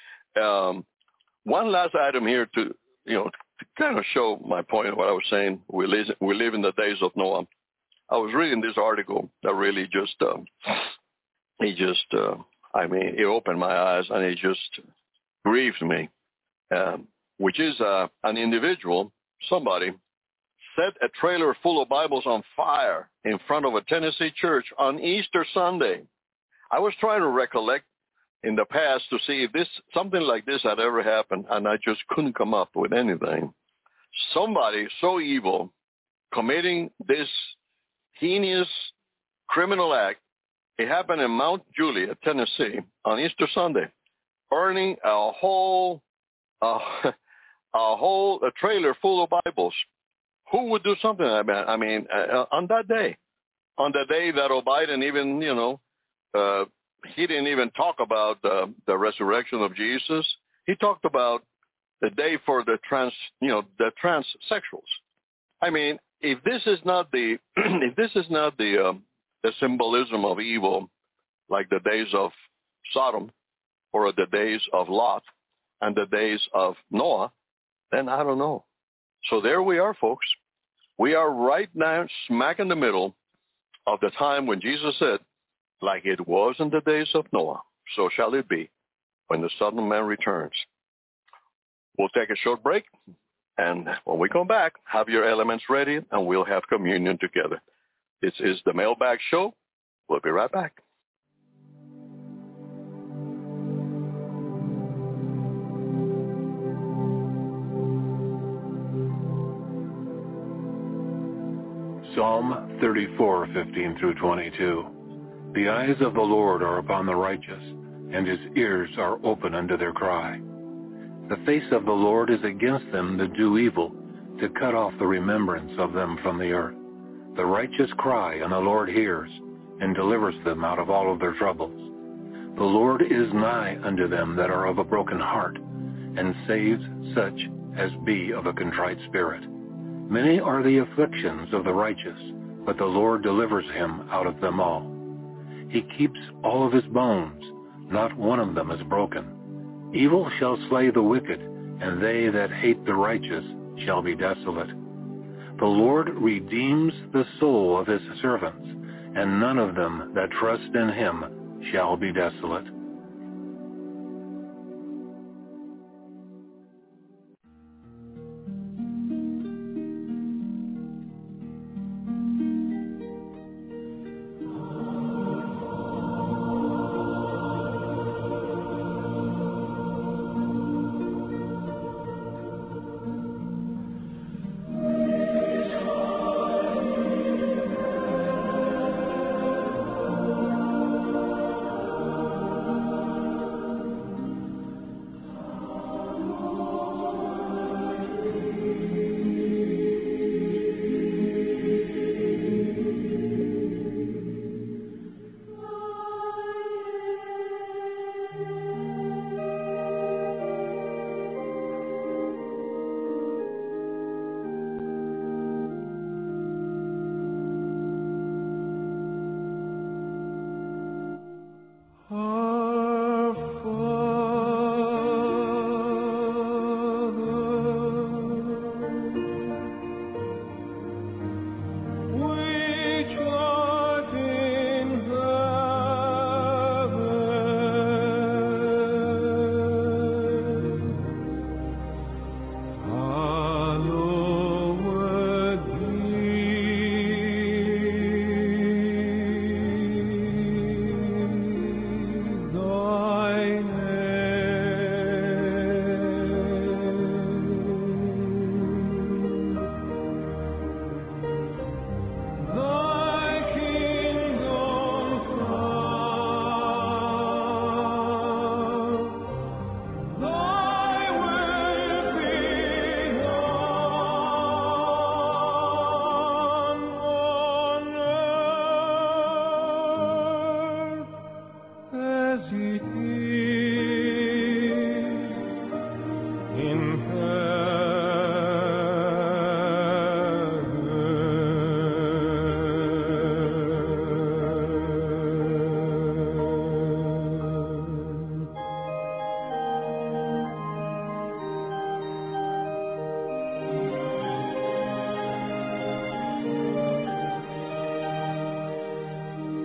Um, one last item here to, you know, to kind of show my point of what I was saying. We live, we live in the days of Noah. I was reading this article that really just, um, it just, uh, I mean, it opened my eyes, and it just, grieves me, um, which is uh, an individual, somebody, set a trailer full of Bibles on fire in front of a Tennessee church on Easter Sunday. I was trying to recollect in the past to see if this something like this had ever happened, and I just couldn't come up with anything. Somebody so evil committing this heinous criminal act. It happened in Mount Juliet, Tennessee, on Easter Sunday, burning a whole, uh, a whole a trailer full of Bibles. Who would do something like that? I mean, uh, on that day, on the day that Biden even, you know, uh, he didn't even talk about uh, the resurrection of Jesus. He talked about the day for the trans, you know, the transsexuals. I mean, if this is not the, if this is not the, um, the symbolism of evil, like the days of Sodom, or the days of Lot, and the days of Noah, then I don't know. So there we are, folks. We are right now smack in the middle of the time when Jesus said, like it was in the days of Noah, so shall it be when the Son of Man returns. We'll take a short break, and when we come back, have your elements ready, and we'll have communion together. This is the Mailbag Show. We'll be right back. Psalm thirty-four, fifteen through twenty-two. The eyes of the Lord are upon the righteous, and his ears are open unto their cry. The face of the Lord is against them that do evil, to cut off the remembrance of them from the earth. The righteous cry, and the Lord hears, and delivers them out of all of their troubles. The Lord is nigh unto them that are of a broken heart, and saves such as be of a contrite spirit. Many are the afflictions of the righteous, but the Lord delivers him out of them all. He keeps all of his bones, not one of them is broken. Evil shall slay the wicked, and they that hate the righteous shall be desolate. The Lord redeems the soul of his servants, and none of them that trust in him shall be desolate.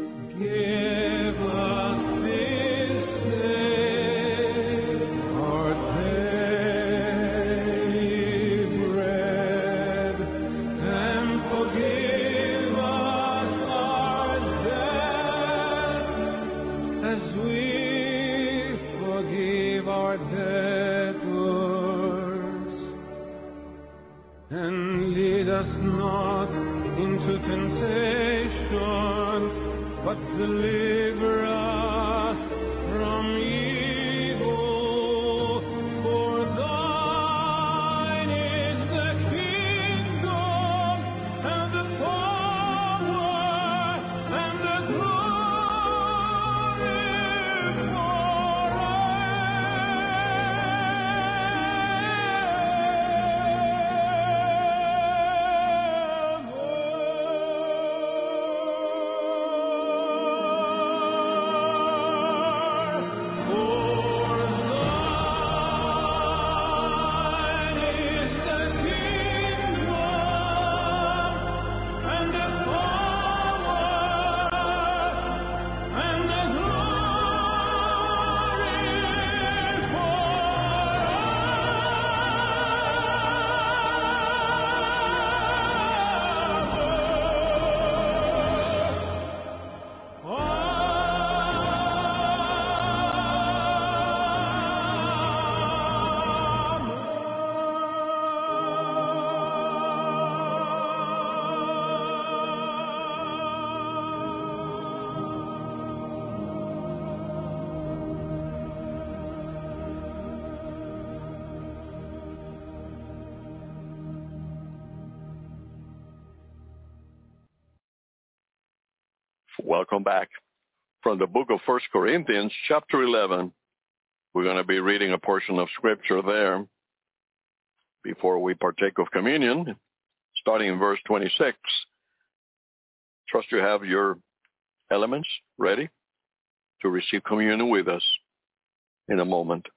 Give us this day our And lead us not into temptation, but deliver us from evil. For thine is the kingdom, and the power, and the glory Welcome back. From the book of First Corinthians, chapter eleven, we're going to be reading a portion of scripture there before we partake of communion, starting in verse twenty-six. Trust you have your elements ready to receive communion with us in a moment.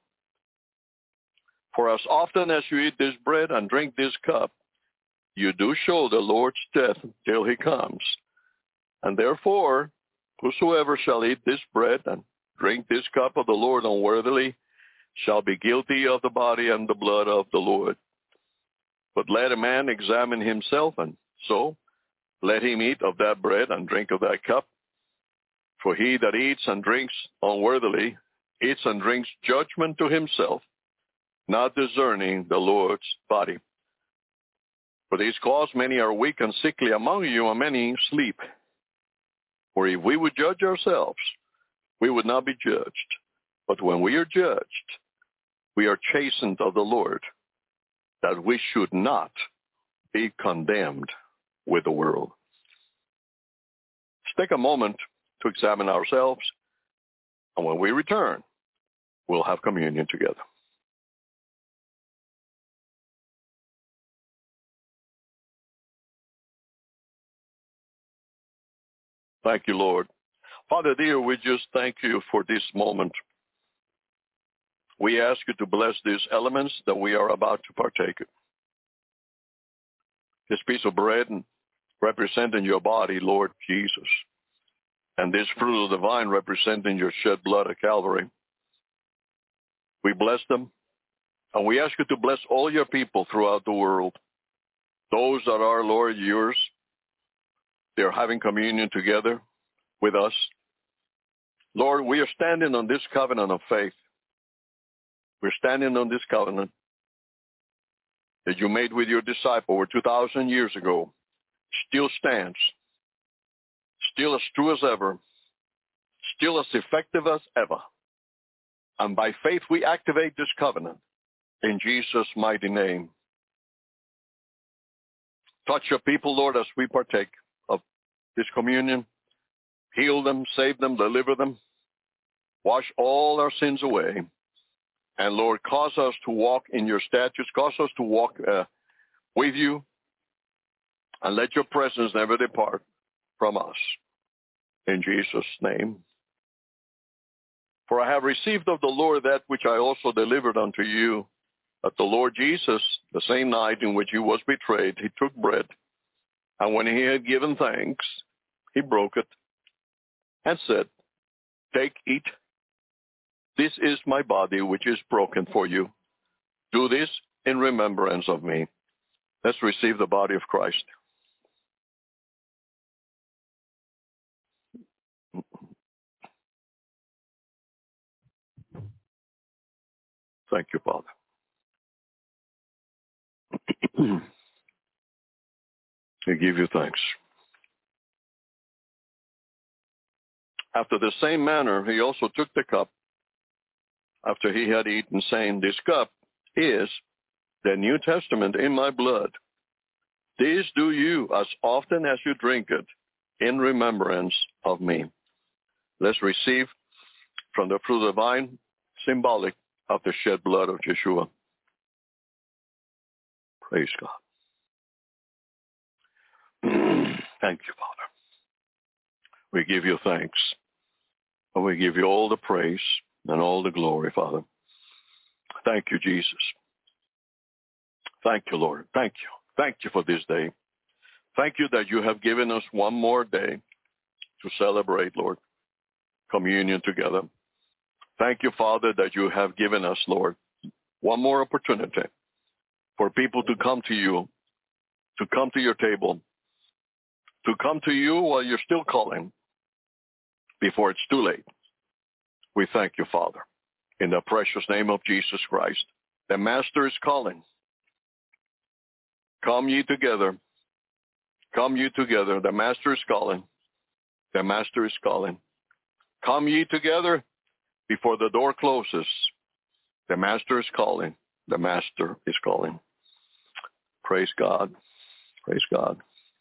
For as often as you eat this bread and drink this cup, you do show the Lord's death till he comes. And therefore, whosoever shall eat this bread and drink this cup of the Lord unworthily shall be guilty of the body and the blood of the Lord. But let a man examine himself, and so let him eat of that bread and drink of that cup. For he that eats and drinks unworthily eats and drinks judgment to himself, not discerning the Lord's body. For this cause many are weak and sickly among you, and many sleep. For if we would judge ourselves, we would not be judged. But when we are judged, we are chastened of the Lord, that we should not be condemned with the world. Let's take a moment to examine ourselves, and when we return, we'll have communion together. Thank you, Lord. Father dear, we just thank you for this moment. We ask you to bless these elements that we are about to partake of. This piece of bread representing your body, Lord Jesus, and this fruit of the vine representing your shed blood at Calvary. We bless them, and we ask you to bless all your people throughout the world. Those that are, Lord, yours, they're having communion together with us. Lord, we are standing on this covenant of faith. We're standing on this covenant that you made with your disciple over two thousand years ago. Still stands. Still as true as ever. Still as effective as ever. And by faith we activate this covenant in Jesus' mighty name. Touch your people, Lord, as we partake of this communion. Heal them, save them, deliver them. Wash all our sins away. And Lord, cause us to walk in your statutes. Cause us to walk uh, with you. And let your presence never depart from us. In Jesus' name. For I have received of the Lord that which I also delivered unto you, that the Lord Jesus, the same night in which he was betrayed, he took bread. And when he had given thanks, he broke it and said, take, eat. This is my body, which is broken for you. Do this in remembrance of me. Let's receive the body of Christ. Thank you, Father. We give you thanks. After the same manner, he also took the cup after he had eaten, saying, this cup is the New Testament in my blood. This do you as often as you drink it in remembrance of me. Let's receive from the fruit of the vine, symbolic of the shed blood of Yeshua. Praise God. Thank you, Father. We give you thanks. And we give you all the praise and all the glory, Father. Thank you, Jesus. Thank you, Lord. Thank you. Thank you for this day. Thank you that you have given us one more day to celebrate, Lord, communion together. Thank you, Father, that you have given us, Lord, one more opportunity for people to come to you, to come to your table, to come to you while you're still calling, before it's too late. We thank you, Father, in the precious name of Jesus Christ. The Master is calling. Come ye together. Come ye together. The Master is calling. The Master is calling. Come ye together before the door closes. The Master is calling. The Master is calling. Praise God. Praise God.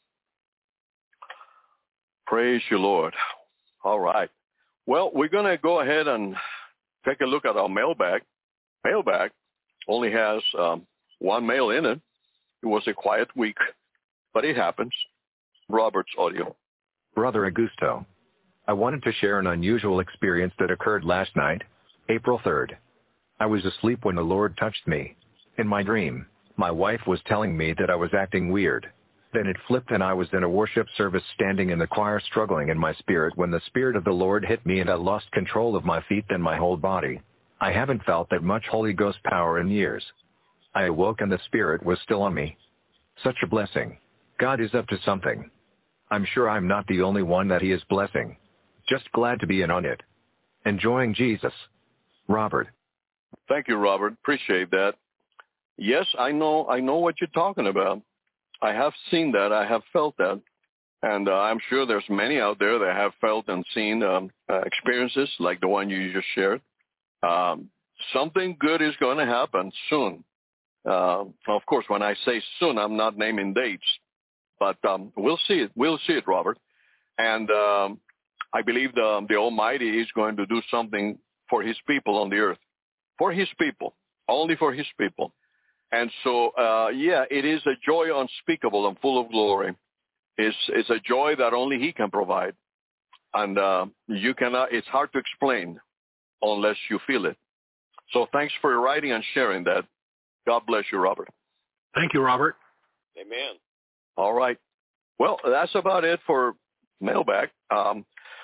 Praise you, Lord. All right. Well, we're going to go ahead and take a look at our mailbag. Mailbag only has um, one mail in it. It was a quiet week, but it happens. Robert's audio. Brother Augusto, I wanted to share an unusual experience that occurred last night, April third. I was asleep when the Lord touched me. In my dream, my wife was telling me that I was acting weird. Then it flipped and I was in a worship service standing in the choir struggling in my spirit when the Spirit of the Lord hit me and I lost control of my feet and my whole body. I haven't felt that much Holy Ghost power in years. I awoke and the Spirit was still on me. Such a blessing. God is up to something. I'm sure I'm not the only one that he is blessing. Just glad to be in on it. Enjoying Jesus. Robert. Thank you, Robert. Appreciate that. Yes, I know I know what you're talking about. I have seen that. I have felt that. And uh, I'm sure there's many out there that have felt and seen um, uh, experiences like the one you just shared. Um, something good is going to happen soon. Uh, of course, when I say soon, I'm not naming dates. But um, we'll see it. We'll see it, Robert. And um, I believe the, the Almighty is going to do something for his people on the earth. For his people. Only for his people. And so, uh, yeah, it is a joy unspeakable and full of glory. It's, it's a joy that only he can provide. And uh, you cannot, it's hard to explain unless you feel it. So thanks for writing and sharing that. God bless you, Robert. Thank you, Robert. Amen. All right. Well, that's about it for mailbag. Um,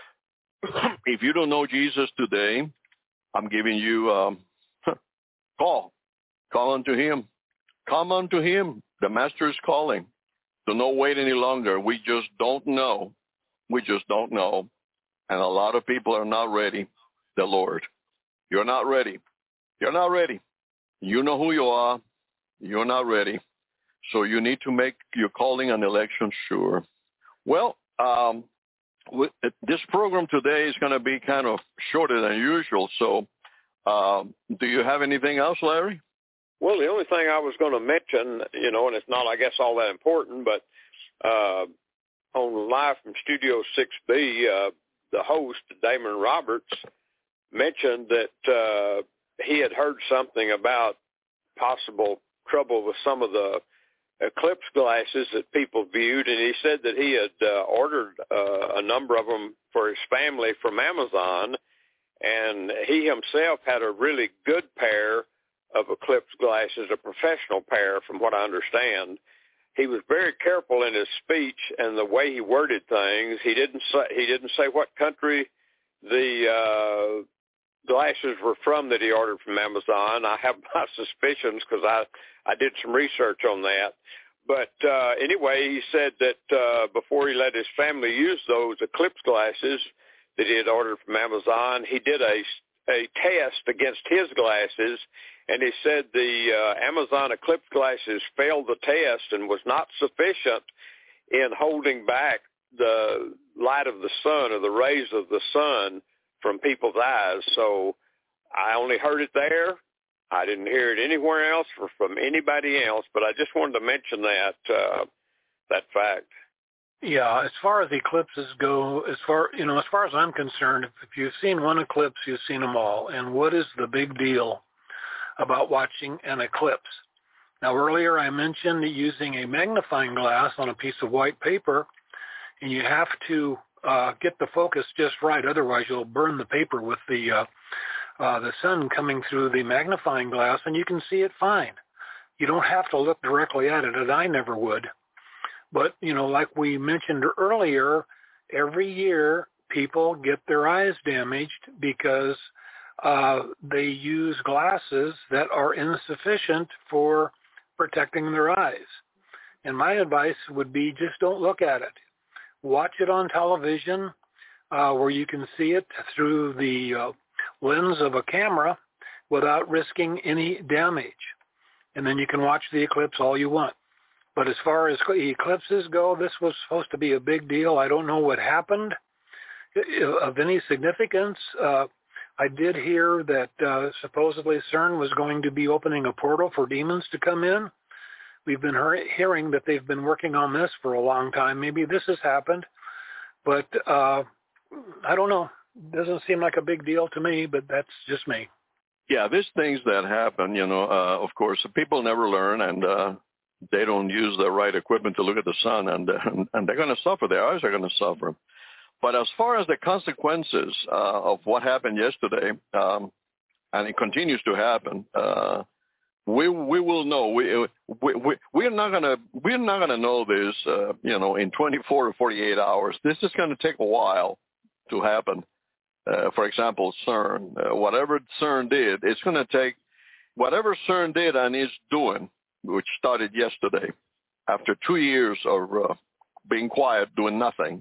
if you don't know Jesus today, I'm giving you um, call. Call unto him. Come unto him. The Master is calling. Do not wait any longer. We just don't know. We just don't know. And a lot of people are not ready. The Lord. You're not ready. You're not ready. You know who you are. You're not ready. So you need to make your calling and election sure. Well, um, this program today is going to be kind of shorter than usual. So um, do you have anything else, Larry? Well, the only thing I was going to mention, you know, and it's not, I guess, all that important, but uh, on Live from Studio six B, uh, the host, Damon Roberts, mentioned that uh, he had heard something about possible trouble with some of the eclipse glasses that people viewed, and he said that he had uh, ordered uh, a number of them for his family from Amazon, and he himself had a really good pair of eclipse glasses, a professional pair, from what I understand. He was very careful in his speech and the way he worded things. He didn't say he didn't say what country the uh, glasses were from that he ordered from Amazon. I have my suspicions because I I did some research on that. But uh, anyway, he said that uh, before he let his family use those eclipse glasses that he had ordered from Amazon, he did a a test against his glasses. And he said the uh, Amazon Eclipse glasses failed the test and was not sufficient in holding back the light of the sun or the rays of the sun from people's eyes. So I only heard it there. I didn't hear it anywhere else or from anybody else, but I just wanted to mention that uh, that fact. Yeah, as far as eclipses go, as far you know, as far as I'm concerned, if, if you've seen one eclipse, you've seen them all. And what is the big deal about watching an eclipse? Now, earlier I mentioned using a magnifying glass on a piece of white paper, and you have to uh, get the focus just right, otherwise you'll burn the paper with the uh, uh, the sun coming through the magnifying glass, and you can see it fine. You don't have to look directly at it, and I never would. But, you know, like we mentioned earlier, every year people get their eyes damaged because uh, they use glasses that are insufficient for protecting their eyes. And my advice would be just don't look at it. Watch it on television uh, where you can see it through the uh, lens of a camera without risking any damage. And then you can watch the eclipse all you want. But as far as eclipses go, this was supposed to be a big deal. I don't know what happened of any significance. Uh, I did hear that uh, supposedly CERN was going to be opening a portal for demons to come in. We've been he- hearing that they've been working on this for a long time. Maybe this has happened, but uh, I don't know. Doesn't seem like a big deal to me, but that's just me. Yeah, these things that happen, you know, uh, of course, people never learn, and uh, they don't use the right equipment to look at the sun, and uh, and they're going to suffer. Their eyes are going to suffer. But as far as the consequences uh, of what happened yesterday, um, and it continues to happen, uh, we we will know. We we, we we're not gonna we're not gonna know this, uh, you know, in twenty-four to forty-eight hours. This is going to take a while to happen. Uh, for example, CERN, uh, whatever CERN did, it's going to take whatever CERN did and is doing, which started yesterday, after two years of uh, being quiet, doing nothing.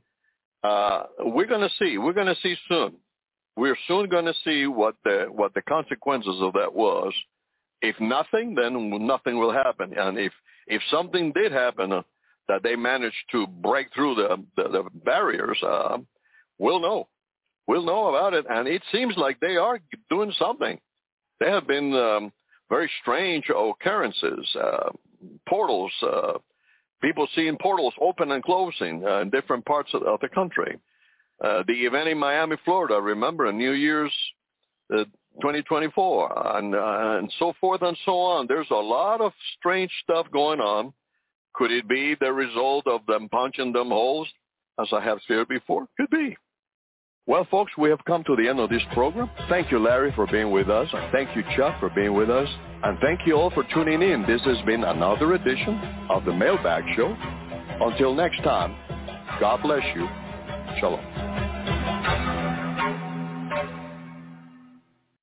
Uh, we're going to see. We're going to see soon. We're soon going to see what the what the consequences of that was. If nothing, then nothing will happen. And if if something did happen, uh, that they managed to break through the the, the barriers, uh, we'll know. We'll know about it. And it seems like they are doing something. There have been um, very strange occurrences, uh, portals. Uh, People seeing portals open and closing uh, in different parts of, of the country. Uh, the event in Miami, Florida, remember, New Year's uh, twenty twenty-four, and, uh, and so forth and so on. There's a lot of strange stuff going on. Could it be the result of them punching them holes, as I have said before? Could be. Well, folks, we have come to the end of this program. Thank you, Larry, for being with us. Thank you, Chuck, for being with us. And thank you all for tuning in. This has been another edition of the Mailbag Show. Until next time, God bless you. Shalom.